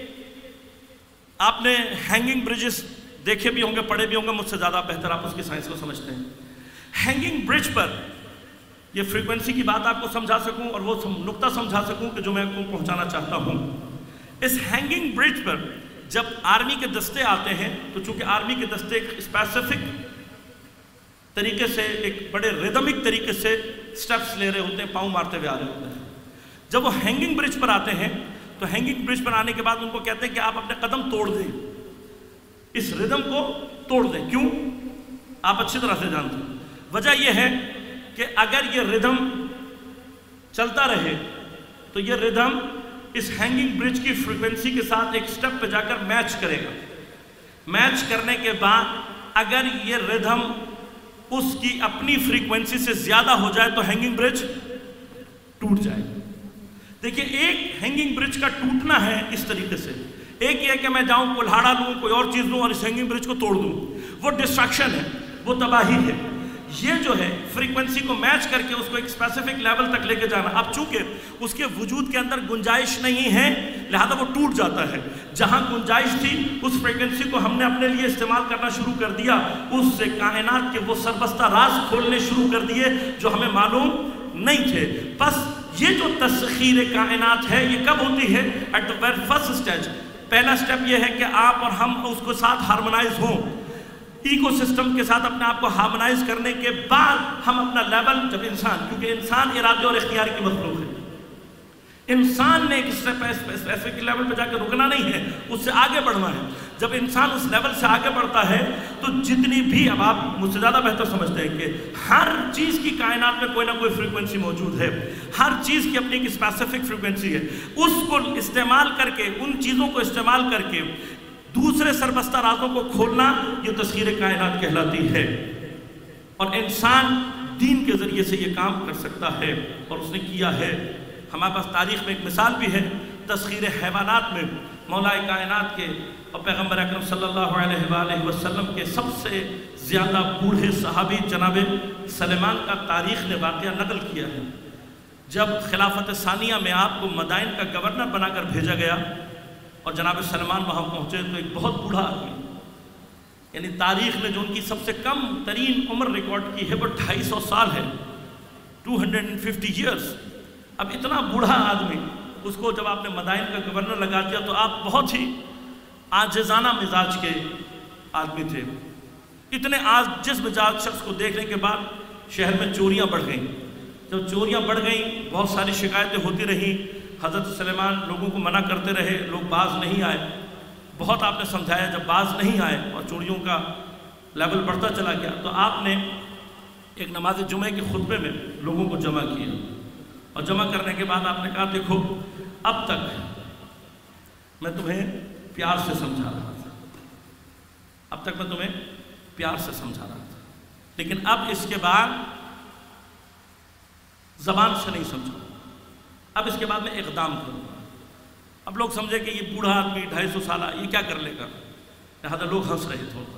آپ نے ہینگنگ برجز دیکھے بھی ہوں گے، پڑھے بھی ہوں گے، مجھ سے زیادہ بہتر آپ اس کی سائنس کو سمجھتے ہیں۔ ہینگنگ برج پر یہ فریکوینسی کی بات آپ کو سمجھا سکوں اور وہ نقطہ سمجھا سکوں کہ جو میں آپ کو پہنچانا چاہتا ہوں، اس ہینگنگ برج پر جب آرمی کے دستے آتے ہیں تو چونکہ آرمی کے دستے ایک اسپیسیفک طریقے سے، ایک بڑے ریدمک طریقے سے سٹیپس لے رہے ہوتے ہیں، پاؤں مارتے ہوئے آ رہے ہوتے ہیں۔ جب وہ ہینگنگ برج پر آتے ہیں تو ہینگنگ برج پر آنے کے بعد ان کو کہتے ہیں کہ آپ اپنے قدم توڑ دیں، اس ردم کو توڑ دیں۔ کیوں؟ آپ اچھی طرح سے جانتے ہیں۔ وجہ یہ ہے کہ اگر یہ ردم چلتا رہے تو یہ ردم اس ہینگنگ برج کی فریکوینسی کے ساتھ ایک سٹیپ پہ جا کر میچ کرے گا۔ میچ کرنے کے بعد اگر یہ ردم اس کی اپنی فریکوینسی سے زیادہ ہو جائے تو ہینگنگ برج ٹوٹ جائے گا۔ دیکھیے، ایک ہینگنگ برج کا ٹوٹنا ہے اس طریقے سے، ایک یہ کہ میں جاؤں کلہاڑا لوں، کوئی اور چیز لوں اور اس ہینگنگ برج کو توڑ دوں، وہ ڈسٹرکشن ہے، وہ تباہی ہے۔ یہ جو ہے فریکوینسی کو میچ کر کے اس کو ایک اسپیسیفک لیول تک لے کے جانا، اب چونکہ اس کے وجود کے اندر گنجائش نہیں ہے لہذا وہ ٹوٹ جاتا ہے۔ جہاں گنجائش تھی اس فریکوینسی کو ہم نے اپنے لیے استعمال کرنا شروع کر دیا، اس سے کائنات کے وہ سربستہ راز کھولنے شروع کر دیے جو ہمیں معلوم نہیں تھے۔ بس یہ جو تسخیر کائنات ہے یہ کب ہوتی ہے؟ At the very first stage. پہلا اسٹیپ یہ ہے کہ آپ اور ہم اس کو ساتھ ہارمونائز ہوں، ایکو سسٹم کے ساتھ اپنے آپ کو ہارمونائز کرنے کے بعد ہم اپنا لیول، جب انسان، کیونکہ انسان ارادے اور اختیار کی مخلوق ہے، انسان نے ایک اسپیسیفک لیول پہ جا کے رکنا نہیں ہے، اس سے آگے بڑھنا ہے۔ جب انسان اس لیول سے آگے بڑھتا ہے تو جتنی بھی، اب آپ مجھ سے زیادہ بہتر سمجھتے ہیں کہ ہر چیز کی کائنات میں کوئی نہ کوئی فریکوینسی موجود ہے، ہر چیز کی اپنی ایک اسپیسیفک فریکوینسی ہے، اس کو استعمال کر کے، ان چیزوں کو استعمال کر کے دوسرے سربستہ رازوں کو کھولنا، یہ تسخیر کائنات کہلاتی ہے۔ اور انسان دین کے ذریعے سے یہ کام کر سکتا ہے اور اس نے کیا ہے۔ ہمارے پاس تاریخ میں ایک مثال بھی ہے، تسخیر حیوانات میں مولا کائنات کے اور پیغمبر اکرم صلی اللہ علیہ وآلہ وسلم کے سب سے زیادہ بوڑھے صحابی جناب سلیمان کا تاریخ نے واقعہ نقل کیا ہے۔ جب خلافت ثانیہ میں آپ کو مدائن کا گورنر بنا کر بھیجا گیا اور جناب سلیمان وہاں پہنچے تو ایک بہت بوڑھا آدمی، یعنی تاریخ نے جو ان کی سب سے کم ترین عمر ریکارڈ کی ہے وہ 250 سال ہے، 250 ایئرز۔ اب اتنا بوڑھا آدمی، اس کو جب آپ نے مدائن کا گورنر لگا دیا تو آپ بہت ہی عاجزانہ مزاج کے آدمی تھے۔ اتنے عاجز مزاج شخص کو دیکھنے کے بعد شہر میں چوریاں بڑھ گئیں۔ جب چوریاں بڑھ گئیں، بہت ساری شکایتیں ہوتی رہیں، حضرت سلیمان لوگوں کو منع کرتے رہے، لوگ باز نہیں آئے۔ بہت آپ نے سمجھایا، جب باز نہیں آئے اور چوریوں کا لیول بڑھتا چلا گیا تو آپ نے ایک نماز جمعہ کے خطبے میں لوگوں کو جمع کیا، اور جمع کرنے کے بعد آپ نے کہا دیکھو اب تک میں تمہیں پیار سے سمجھا رہا تھا، اب تک میں تمہیں پیار سے سمجھا رہا تھا، لیکن اب اس کے بعد زبان سے نہیں سمجھوں، اب اس کے بعد میں اقدام کروں گا۔ اب لوگ سمجھے کہ یہ بوڑھا آدمی 250 سالہ یہ کیا کر لے گا، لہذا لوگ ہنس رہے تھے۔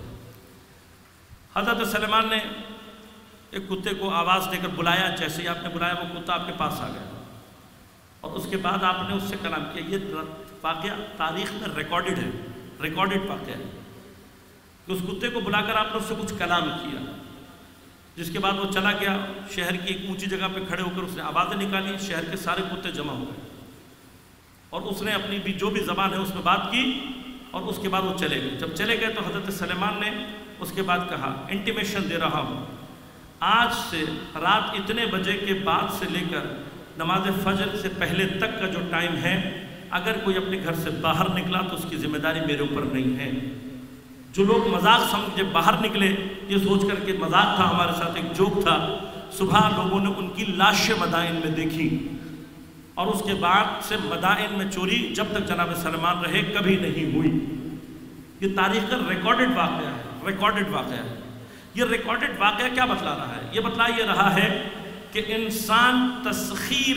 حضرت سلیمان نے ایک کتے کو آواز دے کر بلایا، جیسے ہی آپ نے بلایا وہ کتا آپ کے پاس آ گیا، اور اس کے بعد آپ نے اس سے کلام کیا۔ یہ واقعہ تاریخ میں ریکارڈڈ ہے، ریکارڈڈ واقعہ ہے کہ اس کتے کو بلا کر آپ نے اس سے کچھ کلام کیا، جس کے بعد وہ چلا گیا شہر کی ایک اونچی جگہ پہ کھڑے ہو کر اس نے آوازیں نکالی، شہر کے سارے کتے جمع ہو گئے، اور اس نے اپنی بھی جو بھی زبان ہے اس میں بات کی، اور اس کے بعد وہ چلے گئے۔ جب چلے گئے تو حضرت سلیمان نے اس کے بعد کہا انٹیمیشن دے رہا ہوں، آج سے رات اتنے بجے کے بعد سے لے کر نماز فجر سے پہلے تک کا جو ٹائم ہے، اگر کوئی اپنے گھر سے باہر نکلا تو اس کی ذمہ داری میرے اوپر نہیں ہے۔ جو لوگ مذاق سمجھے باہر نکلے یہ سوچ کر کے مذاق تھا، ہمارے ساتھ ایک جوک تھا، صبح لوگوں نے ان کی لاشیں مدائن میں دیکھی، اور اس کے بعد سے مدائن میں چوری جب تک جناب سلیمان رہے کبھی نہیں ہوئی۔ یہ تاریخ کا ریکارڈڈ واقعہ ہے، ریکارڈڈ واقعہ ہے۔ یہ ریکارڈڈ واقعہ کیا بتلا رہا ہے؟ یہ بتلا یہ رہا ہے کہ انسان تسخیر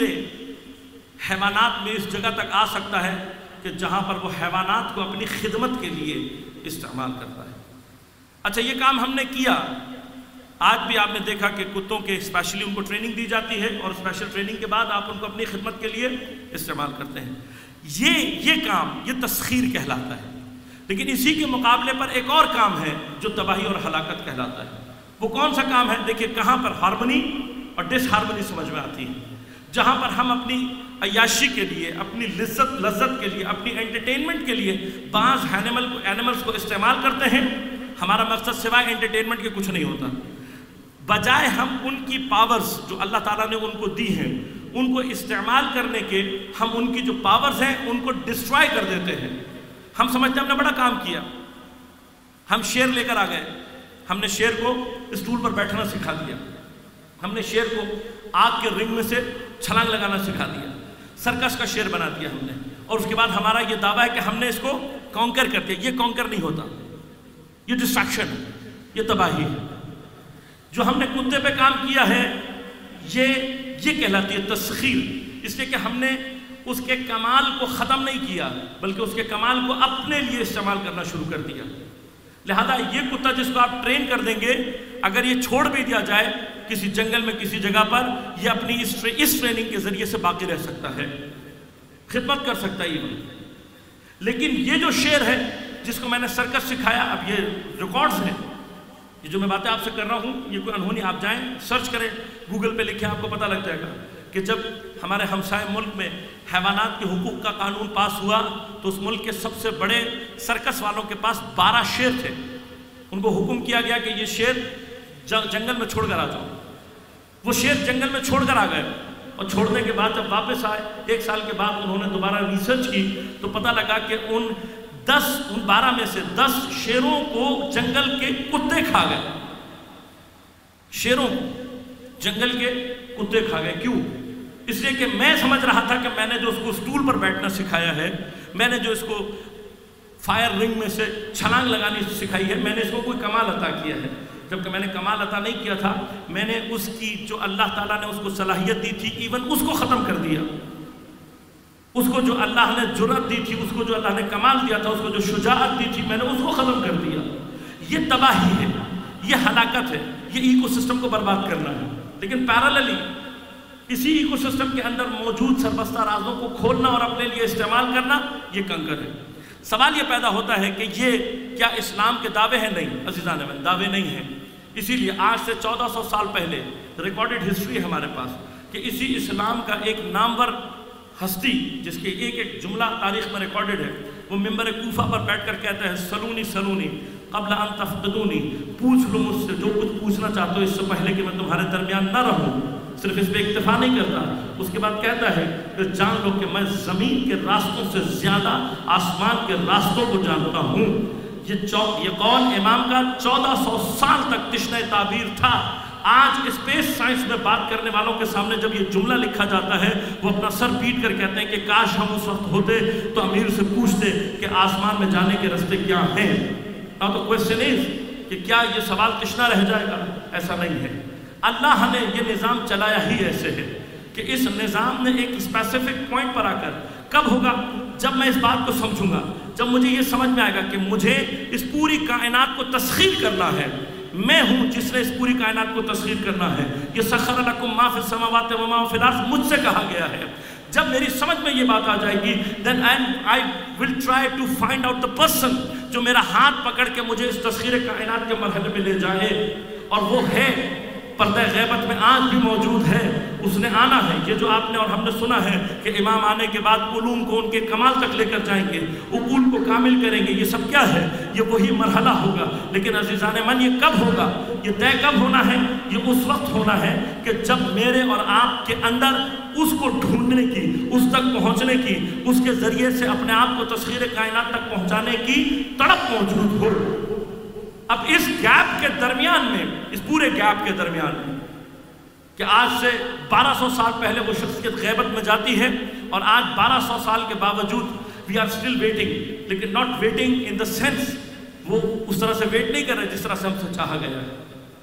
حیوانات میں اس جگہ تک آ سکتا ہے کہ جہاں پر وہ حیوانات کو اپنی خدمت کے لیے استعمال کرتا ہے۔ اچھا یہ کام ہم نے کیا، آج بھی آپ نے دیکھا کہ کتوں کے اسپیشلی ان کو ٹریننگ دی جاتی ہے، اور اسپیشل ٹریننگ کے بعد آپ ان کو اپنی خدمت کے لیے استعمال کرتے ہیں۔ یہ کام یہ تسخیر کہلاتا ہے۔ لیکن اسی کے مقابلے پر ایک اور کام ہے جو تباہی اور ہلاکت کہلاتا ہے۔ وہ کون سا کام ہے؟ دیکھیے کہاں پر ہارمونی اور ڈس ہارمونی سمجھ میں آتی ہے۔ جہاں پر ہم اپنی عیاشی کے لیے، اپنی لذت کے لیے، اپنی انٹرٹینمنٹ کے لیے بعض اینیملز کو استعمال کرتے ہیں، ہمارا مقصد سوائے انٹرٹینمنٹ کے کچھ نہیں ہوتا، بجائے ہم ان کی پاورز جو اللہ تعالیٰ نے ان کو دی ہیں ان کو استعمال کرنے کے، ہم ان کی جو پاورز ہیں ان کو ڈسٹرائے کر دیتے ہیں۔ ہم سمجھتے ہیں ہم نے بڑا کام کیا، ہم شیر لے کر آ گئے، ہم نے شیر کو اسٹول پر بیٹھنا سکھا دیا، ہم نے شیر کو آگ کے رنگ میں سے چھلانگ لگانا سکھا دیا، سرکس کا شیر بنا دیا ہم نے، اور اس کے بعد ہمارا یہ دعویٰ ہے کہ ہم نے اس کو کانکر کر دیا۔ یہ کانکر نہیں ہوتا، یہ ڈسٹریکشن ہے، یہ تباہی ہے۔ جو ہم نے کتے پہ کام کیا ہے یہ کہلاتی ہے تسخیر، اس لیے کہ ہم نے اس کے کمال کو ختم نہیں کیا بلکہ اس کے کمال کو اپنے لیے استعمال کرنا شروع کر دیا۔ لہذا یہ کتا جس کو آپ ٹرین کر دیں گے، اگر یہ چھوڑ بھی دیا جائے کسی جنگل میں کسی جگہ پر، یہ اپنی اس ٹریننگ کے ذریعے سے باقی رہ سکتا ہے، خدمت کر سکتا ہے۔ لیکن یہ جو شیر ہے جس کو میں نے سرکس سکھایا، اب یہ ریکارڈز ہیں، یہ جو میں باتیں آپ سے کر رہا ہوں یہ کوئی انہونی، آپ جائیں سرچ کریں گوگل پہ لکھیں، آپ کو پتہ لگ جائے گا کہ جب ہمارے ہمسائے ملک میں حیوانات کے حقوق کا قانون پاس ہوا تو اس ملک کے سب سے بڑے سرکس والوں کے پاس 12 شیر تھے، ان کو حکم کیا گیا کہ یہ شیر جنگل میں چھوڑ کر آ جاؤ۔ وہ شیر جنگل میں چھوڑ کر آ گئے، اور چھوڑنے کے بعد جب واپس آئے 1 سال کے بعد انہوں نے دوبارہ ریسرچ کی تو پتہ لگا کہ ان 12 میں سے 10 شیروں کو جنگل کے کتے کھا گئے، شیروں کو جنگل کے کتے کھا گئے۔ کیوں؟ اس لیے کہ میں سمجھ رہا تھا کہ میں نے جو اس کو اسٹول پر بیٹھنا سکھایا ہے، میں نے جو اس کو فائر رنگ میں سے چھلانگ لگانی سکھائی ہے، میں نے اس کو کوئی کمال عطا کیا ہے، جبکہ میں نے کمال عطا نہیں کیا تھا، میں نے اس کی جو اللہ تعالیٰ نے اس کو صلاحیت دی تھی ایون اس کو ختم کر دیا۔ اس کو جو اللہ نے جرأت دی تھی، اس کو جو اللہ نے کمال دیا تھا، اس کو جو شجاعت دی تھی، میں نے اس کو ختم کر دیا۔ یہ تباہی ہے، یہ ہلاکت ہے، یہ ایکو سسٹم کو برباد کرنا ہے۔ لیکن پیراللی اسی ایکو سسٹم کے اندر موجود سربستہ رازوں کو کھولنا اور اپنے لیے استعمال کرنا، یہ کنکر ہے۔ سوال یہ پیدا ہوتا ہے کہ یہ کیا اسلام کے دعوے ہیں؟ نہیں عزیزان من، دعوے نہیں ہیں۔ اسی لیے آج سے 1400 سال پہلے ریکارڈڈ ہسٹری ہے ہمارے پاس کہ اسی اسلام کا ایک نامور ہستی جس کے ایک جملہ تاریخ میں ریکارڈڈ ہے، وہ ممبر کوفہ پر بیٹھ کر کہتا ہے سلونی سلونی قبل ان تفقدونی، پوچھ لو مجھ سے جو کچھ پوچھنا چاہتے ہو اس سے پہلے کہ میں تمہارے درمیان نہ رہوں۔ صرف اس پہ اکتفا نہیں کرتا، اس کے بعد کہتا ہے کہ جان لو کہ میں زمین کے راستوں سے زیادہ آسمان کے راستوں کو جانتا ہوں۔ یہ قول امام کا 1400 سال تک تشنہ تعبیر تھا۔ آج اسپیس سائنس میں بات کرنے والوں کے سامنے جب یہ جملہ لکھا جاتا ہے وہ اپنا سر پیٹ کر کہتے ہیں کہ کاش ہم اس وقت ہوتے تو امیر سے پوچھتے کہ آسمان میں جانے کے راستے کیا ہیں۔ تو کویسچن از کہ کیا یہ سوال تشنہ رہ جائے گا؟ ایسا نہیں ہے۔ اللہ نے یہ نظام چلایا ہی ایسے ہے کہ اس نظام نے ایک اسپیسیفک پوائنٹ پر آ کر کب ہوگا؟ جب میں اس بات کو سمجھوں گا، جب مجھے یہ سمجھ میں آئے گا کہ مجھے اس پوری کائنات کو تسخیر کرنا ہے، میں ہوں جس نے اس پوری کائنات کو تسخیر کرنا ہے۔ یہ سخر لکم ما فی السماوات و ما فی الارض مجھ سے کہا گیا ہے۔ جب میری سمجھ میں یہ بات آ جائے گی then I will try to find out the person جو میرا ہاتھ پکڑ کے مجھے اس تسخیر کائنات کے مرحلے میں لے جائے، اور وہ ہے پردہ غیبت میں آج بھی موجود ہے، اس نے آنا ہے۔ یہ جو آپ نے اور ہم نے سنا ہے کہ امام آنے کے بعد علوم کو ان کے کمال تک لے کر جائیں گے، عقول کو کامل کریں گے، یہ سب کیا ہے؟ یہ وہی مرحلہ ہوگا۔ لیکن عزیزان من، یہ کب ہوگا؟ یہ طے کب ہونا ہے؟ یہ اس وقت ہونا ہے کہ جب میرے اور آپ کے اندر اس کو ڈھونڈنے کی، اس تک پہنچنے کی، اس کے ذریعے سے اپنے آپ کو تسخیر کائنات تک پہنچانے کی تڑپ موجود ہو۔ اب اس گیپ کے درمیان میں، اس پورے گیپ کے درمیان میں کہ آج سے 1200 سال پہلے وہ شخصیت غیبت میں جاتی ہے اور آج 1200 سال کے باوجود we are still waiting، لیکن not waiting in the sense وہ اس طرح سے ویٹ نہیں کر رہے جس طرح سے ہم سے چاہا گیا ہے۔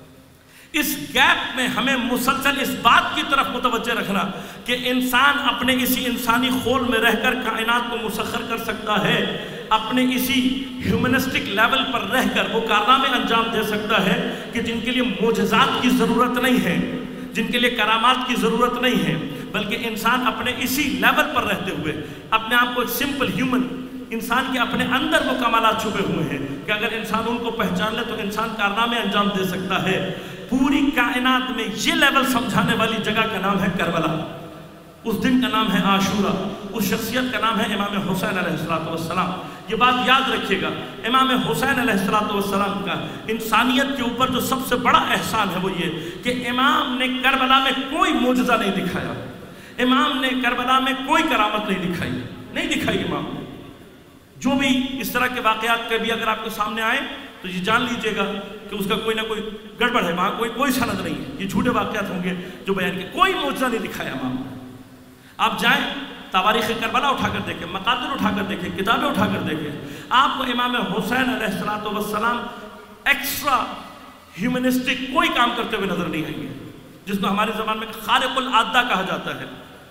اس گیپ میں ہمیں مسلسل اس بات کی طرف متوجہ رکھنا کہ انسان اپنے اسی انسانی خول میں رہ کر کائنات کو مسخر کر سکتا ہے، اپنے اسی ہیومنسٹک لیول پر رہ کر وہ کارنامے انجام دے سکتا ہے کہ جن کے لیے معجزات کی ضرورت نہیں ہے، جن کے لیے کرامات کی ضرورت نہیں ہے، بلکہ انسان اپنے اسی لیول پر رہتے ہوئے اپنے آپ کو ایک سمپل ہیومن، انسان کے اپنے اندر وہ کمالات چھپے ہوئے ہیں کہ اگر انسان ان کو پہچان لے تو انسان کارنامے انجام دے سکتا ہے۔ پوری کائنات میں یہ لیول سمجھانے والی جگہ کا نام ہے کربلا، اس دن کا نام ہے عاشورہ، اس شخصیت کا نام ہے امام حسین علیہ السلام۔ یہ بات یاد رکھیے گا، امام حسین علیہ السلام کا انسانیت کے اوپر جو سب سے بڑا احسان ہے وہ یہ کہ امام نے کربلا میں کوئی معجزہ نہیں دکھایا، امام نے کربلا میں کوئی کرامت نہیں دکھائی امام نے۔ جو بھی اس طرح کے واقعات کبھی اگر آپ کے سامنے آئے تو یہ جان لیجئے گا کہ اس کا کوئی نہ کوئی گڑبڑ ہے، وہاں کوئی سند نہیں ہے، یہ جھوٹے واقعات ہوں گے جو بیان کے، کوئی معجزہ نہیں دکھایا امام نے۔ آپ جائیں تواریخ کربلا اٹھا کر دیکھیں، مقادر اٹھا کر دیکھیں، کتابیں اٹھا کر دیکھیں، آپ کو امام حسین علیہ السلام ایکسٹرا ہیومنسٹک کوئی کام کرتے ہوئے نظر نہیں آئیں گے، جس کو ہمارے زبان میں خارق العادہ کہا جاتا ہے۔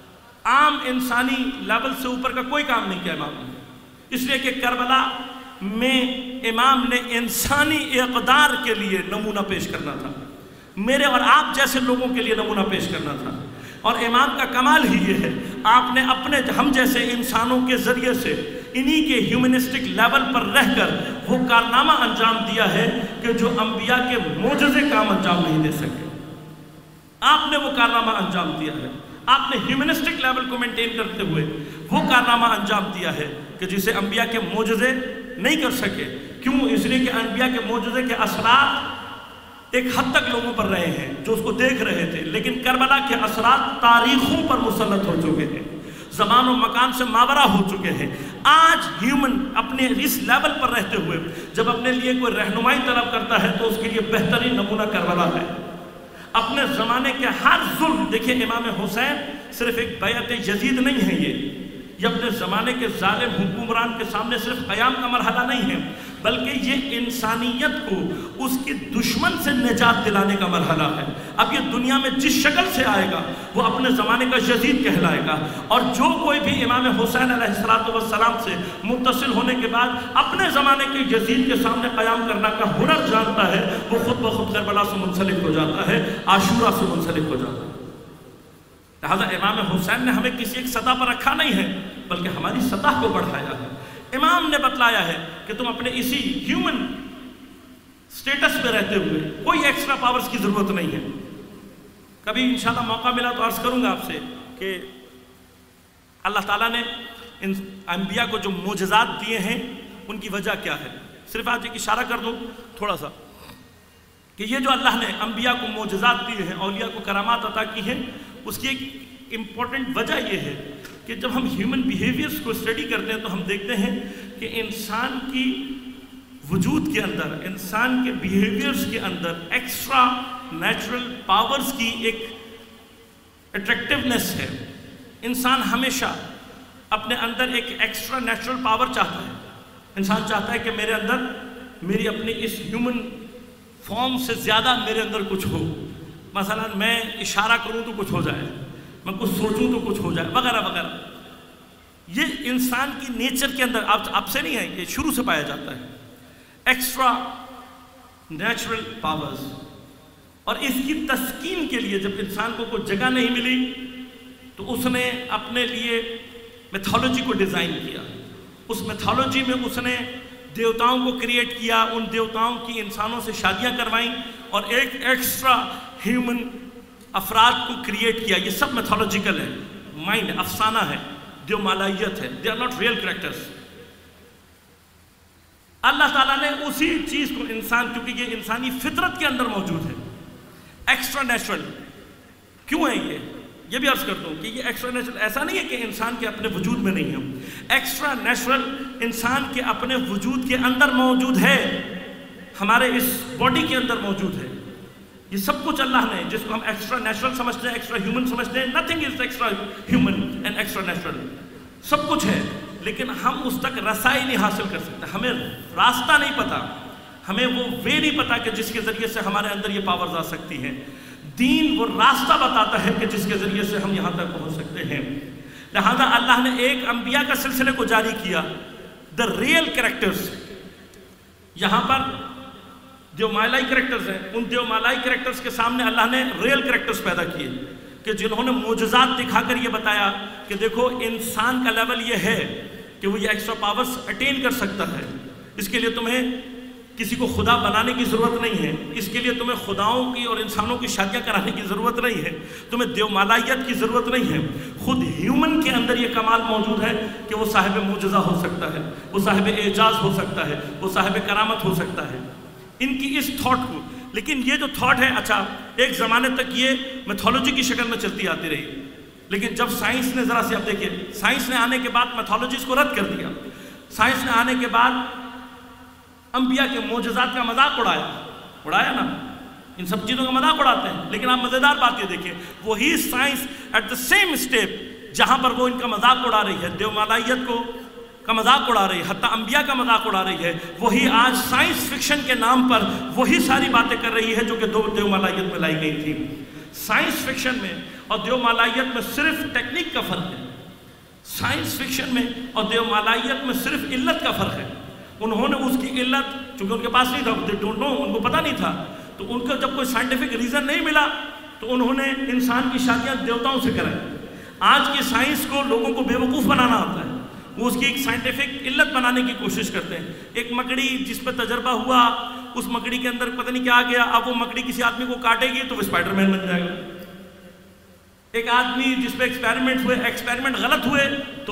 عام انسانی لیول سے اوپر کا کوئی کام نہیں کیا امام نے، اس لیے کہ کربلا میں امام نے انسانی اقدار کے لیے نمونہ پیش کرنا تھا، میرے اور آپ جیسے لوگوں کے لیے نمونہ پیش کرنا تھا۔ اور امام کا کمال ہی یہ ہے، آپ نے اپنے ہم جیسے انسانوں کے ذریعے سے انہی کے ہیومنسٹک لیول پر رہ کر وہ کارنامہ انجام دیا ہے کہ جو انبیاء کے معجزے کام انجام نہیں دے سکے۔ آپ نے وہ کارنامہ انجام دیا ہے، آپ نے ہیومنسٹک لیول کو مینٹین کرتے ہوئے وہ کارنامہ انجام دیا ہے کہ جسے انبیاء کے معجزے نہیں کر سکے۔ کیوں؟ اس لیے کہ انبیاء کے معجزے کے اثرات ایک حد تک لوگوں پر رہے ہیں جو اس کو دیکھ رہے تھے، لیکن کربلا کے اثرات تاریخوں پر مسلط ہو چکے ہیں، زمان و مکان سے ماورا ہو چکے ہیں۔ آج ہیومن اپنے اس لیول پر رہتے ہوئے جب اپنے لیے کوئی رہنمائی طلب کرتا ہے تو اس کے لیے بہترین نمونہ کربلا ہے۔ اپنے زمانے کے ہر ظلم، دیکھیں امام حسین صرف ایک بیعت یزید نہیں ہے، یہ اپنے زمانے کے ظالم حکمران کے سامنے صرف قیام کا مرحلہ نہیں ہے، بلکہ یہ انسانیت کو اس کی دشمن سے نجات دلانے کا مرحلہ ہے۔ اب یہ دنیا میں جس شکل سے آئے گا وہ اپنے زمانے کا یزید کہلائے گا، اور جو کوئی بھی امام حسین علیہ السلام سے متصل ہونے کے بعد اپنے زمانے کے یزید کے سامنے قیام کرنا کا ہنر جانتا ہے، وہ خود بخود کربلا سے منسلک ہو جاتا ہے، عاشورہ سے منسلک ہو جاتا ہے۔ لہذا امام حسین نے ہمیں کسی ایک سطح پر رکھا نہیں ہے، بلکہ ہماری سطح کو بڑھایا ہے۔ امام نے بتلایا ہے کہ تم اپنے اسی ہیومن سٹیٹس میں رہتے ہوئے کوئی ایکسٹرا پاورز کی ضرورت نہیں ہے۔ کبھی انشاءاللہ موقع ملا تو عرض کروں گا آپ سے کہ اللہ تعالیٰ نے ان انبیاء کو جو معجزات دیے ہیں ان کی وجہ کیا ہے۔ صرف آج ایک اشارہ کر دوں تھوڑا سا کہ یہ جو اللہ نے انبیاء کو معجزات دیے ہیں، اولیاء کو کرامات عطا کی ہیں، اس کی ایک امپورٹنٹ وجہ یہ ہے کہ جب ہم ہیومن بیہیویئرز کو اسٹڈی کرتے ہیں تو ہم دیکھتے ہیں کہ انسان کی وجود کے اندر، انسان کے بیہیویئرز کے اندر ایکسٹرا نیچرل پاورز کی ایک اٹریکٹیونیس ہے۔ انسان ہمیشہ اپنے اندر ایک ایکسٹرا نیچرل پاور چاہتا ہے۔ انسان چاہتا ہے کہ میرے اندر، میری اپنی اس ہیومن فارم سے زیادہ میرے اندر کچھ ہو۔ مثلا میں اشارہ کروں تو کچھ ہو جائے، میں کچھ سوچوں تو کچھ ہو جائے، وغیرہ وغیرہ۔ یہ انسان کی نیچر کے اندر اب سے نہیں ہے، یہ شروع سے پایا جاتا ہے، ایکسٹرا نیچرل پاورز۔ اور اس کی تسکین کے لیے جب انسان کو کوئی جگہ نہیں ملی تو اس نے اپنے لیے میتھولوجی کو ڈیزائن کیا۔ اس میتھولوجی میں اس نے دیوتاؤں کو کریٹ کیا، ان دیوتاؤں کی انسانوں سے شادیاں کروائیں اور ایک ایکسٹرا ہیومن افراد کو کریٹ کیا۔ یہ سب میتھولوجیکل ہے، مائنڈ، افسانہ ہے، دیو مالائیت ہے، they are not real characters. اللہ تعالیٰ نے اسی چیز کو انسان، کیونکہ یہ انسانی فطرت کے اندر موجود ہے، ایکسٹرا نیچرل کیوں ہے یہ بھی عرض کرتا ہوں کہ یہ ایکسٹرا نیچرل ایسا نہیں ہے کہ انسان کے اپنے وجود میں نہیں ہے، ایکسٹرا نیچرل انسان کے اپنے وجود کے اندر موجود ہے، ہمارے اس باڈی کے اندر موجود ہے۔ یہ سب کچھ اللہ نے، جس کو ہم ایکسٹرا نیچرل سمجھتے ہیں، ایکسٹرا ہیومن سمجھتے ہیں، nothing is extra human and extra natural, سب کچھ ہے، لیکن ہم اس تک رسائی نہیں حاصل کر سکتے، ہمیں راستہ نہیں پتا، ہمیں وہ وے نہیں پتا کہ جس کے ذریعے سے ہمارے اندر یہ پاورز آ سکتی ہیں۔ دین وہ راستہ بتاتا ہے کہ جس کے ذریعے سے ہم یہاں تک پہنچ سکتے ہیں۔ لہذا اللہ نے ایک انبیاء کا سلسلے کو جاری کیا، دا ریئل کریکٹرز۔ یہاں پر جو مالائی کریکٹرز ہیں، ان دیو مالائی کریکٹرز کے سامنے اللہ نے ریئل کریکٹرز پیدا کیے کہ جنہوں نے معجزات دکھا کر یہ بتایا کہ دیکھو انسان کا لیول یہ ہے کہ وہ یہ ایکسٹرا پاورز اٹین کر سکتا ہے۔ اس کے لیے تمہیں کسی کو خدا بنانے کی ضرورت نہیں ہے، اس کے لیے تمہیں خداؤں کی اور انسانوں کی شادیاں کرانے کی ضرورت نہیں ہے، تمہیں دیو مالائیت کی ضرورت نہیں ہے۔ خود ہیومن کے اندر یہ کمال موجود ہے کہ وہ صاحب معجزہ ہو سکتا ہے، وہ صاحب اعجاز ہو سکتا ہے، وہ صاحب کرامت ہو سکتا ہے۔ ان کی اس تھاٹ کو، لیکن یہ جو تھاٹ ہے، اچھا ایک زمانے تک یہ میتھولوجی کی شکل میں چلتی آتی رہی، لیکن جب سائنس نے، ذرا سے اب دیکھیے، سائنس نے آنے کے بعد میتھولوجیز کو رد کر دیا۔ سائنس نے آنے کے بعد انبیاء کے معجزات کا مذاق اڑایا نا، ان سب چیزوں کا مذاق اڑاتے ہیں، لیکن آپ مزیدار بات یہ دیکھیں، وہی science at the same step جہاں پر وہ ان کا مذاق اڑا رہی ہے، دیو مالائیت کو کا مذاق اڑا رہی ہے، حتیٰ انبیاء کا مذاق اڑا رہی ہے، وہی آج سائنس فکشن کے نام پر وہی ساری باتیں کر رہی ہے جو کہ دیو مالائیت میں لائی گئی تھی۔ سائنس فکشن میں اور دیو مالائیت میں صرف ٹیکنیک کا فرق ہے، سائنس فکشن میں اور دیو مالائیت میں صرف علت کا فرق ہے۔ انہوں نے اس کی علت، چونکہ ان کے پاس نہیں تھا، they don't know، ان کو پتہ نہیں تھا، تو ان کو جب کوئی سائنٹیفک ریزن نہیں ملا تو انہوں نے انسان کی شادیاں دیوتاؤں سے کرائی۔ آج کی سائنس کو لوگوں کو بیوقوف بنانا ہوتا ہے، وہ اس کی ایک سائنٹیفک علت بنانے کی کوشش کرتے ہیں۔ ایک مکڑی جس پہ تجربہ ہوا، اس مکڑی کے اندر پتہ نہیں کیا گیا، اب وہ مکڑی کسی آدمی کو کاٹے گی تو وہ اسپائڈر مین بن جائے گا۔ ایک آدمی جس پہ ایکسپیریمنٹ ہوئے، ایکسپیریمنٹ غلط ہوئے تو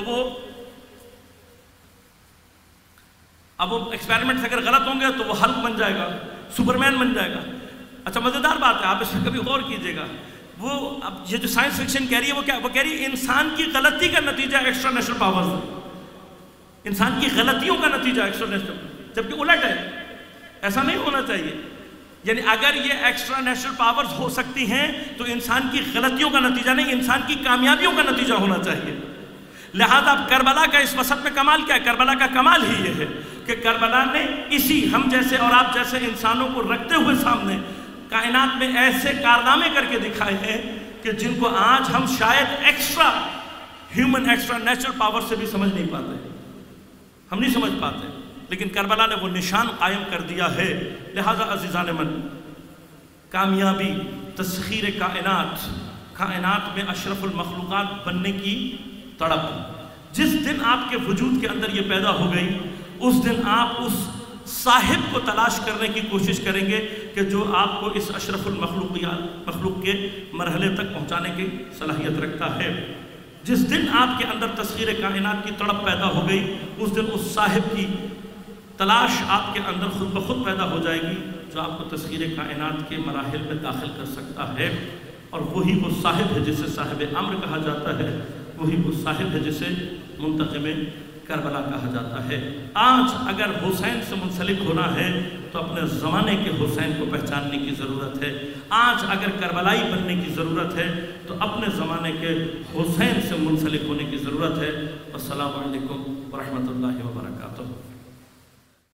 اب وہ ایکسپیریمنٹ اگر غلط ہوں گے تو وہ ہلک بن جائے گا، سپرمین بن جائے گا۔ اچھا مزیدار بات ہے، آپ اس پہ کبھی غور کیجئے گا، وہ اب یہ جو سائنس فکشن کہہ رہی ہے وہ کہہ رہی ہے انسان کی غلطی کا نتیجہ ایکسٹرا نیچرل پاورز ہے، انسان کی غلطیوں کا نتیجہ ایکسٹرا نیچرل، جبکہ الٹ ہے، ایسا نہیں ہونا چاہیے۔ یعنی اگر یہ ایکسٹرا نیچرل پاورز ہو سکتی ہیں تو انسان کی غلطیوں کا نتیجہ نہیں، انسان کی کامیابیوں کا نتیجہ ہونا چاہیے۔ لہذا اب کربلا کا اس وسط میں کمال کیا ہے؟ کربلا کا کمال ہی یہ ہے کہ کربلا نے اسی ہم جیسے اور آپ جیسے انسانوں کو رکھتے ہوئے سامنے کائنات میں ایسے کارنامے کر کے دکھائے ہیں کہ جن کو آج ہم شاید extra human, extra natural power سے بھی سمجھ نہیں پاتے، ہم نہیں سمجھ پاتے، لیکن کربلا نے وہ نشان قائم کر دیا ہے۔ لہذا عزیزان من، کامیابی، تسخیر کائنات میں اشرف المخلوقات بننے کی تڑپ، جس دن آپ کے وجود کے اندر یہ پیدا ہو گئی، اس دن آپ اس صاحب کو تلاش کرنے کی کوشش کریں گے کہ جو آپ کو اس اشرف مخلوق کے مرحلے تک پہنچانے کی صلاحیت رکھتا ہے۔ جس دن آپ کے اندر تسخیر کائنات کی تڑپ پیدا ہو گئی، اس دن اس صاحب کی تلاش آپ کے اندر خود بخود پیدا ہو جائے گی جو آپ کو تسخیر کائنات کے مراحل میں داخل کر سکتا ہے، اور وہی وہ صاحب ہے جسے صاحب امر کہا جاتا ہے، وہی وہ صاحب ہے جسے منتقم کربلا کہا جاتا ہے۔ آج اگر حسین سے منسلک ہونا ہے تو اپنے زمانے کے حسین کو پہچاننے کی ضرورت ہے۔ آج اگر کربلائی بننے کی ضرورت ہے تو اپنے زمانے کے حسین سے منسلک ہونے کی ضرورت ہے۔ السلام علیکم ورحمۃ اللہ وبرکاتہ۔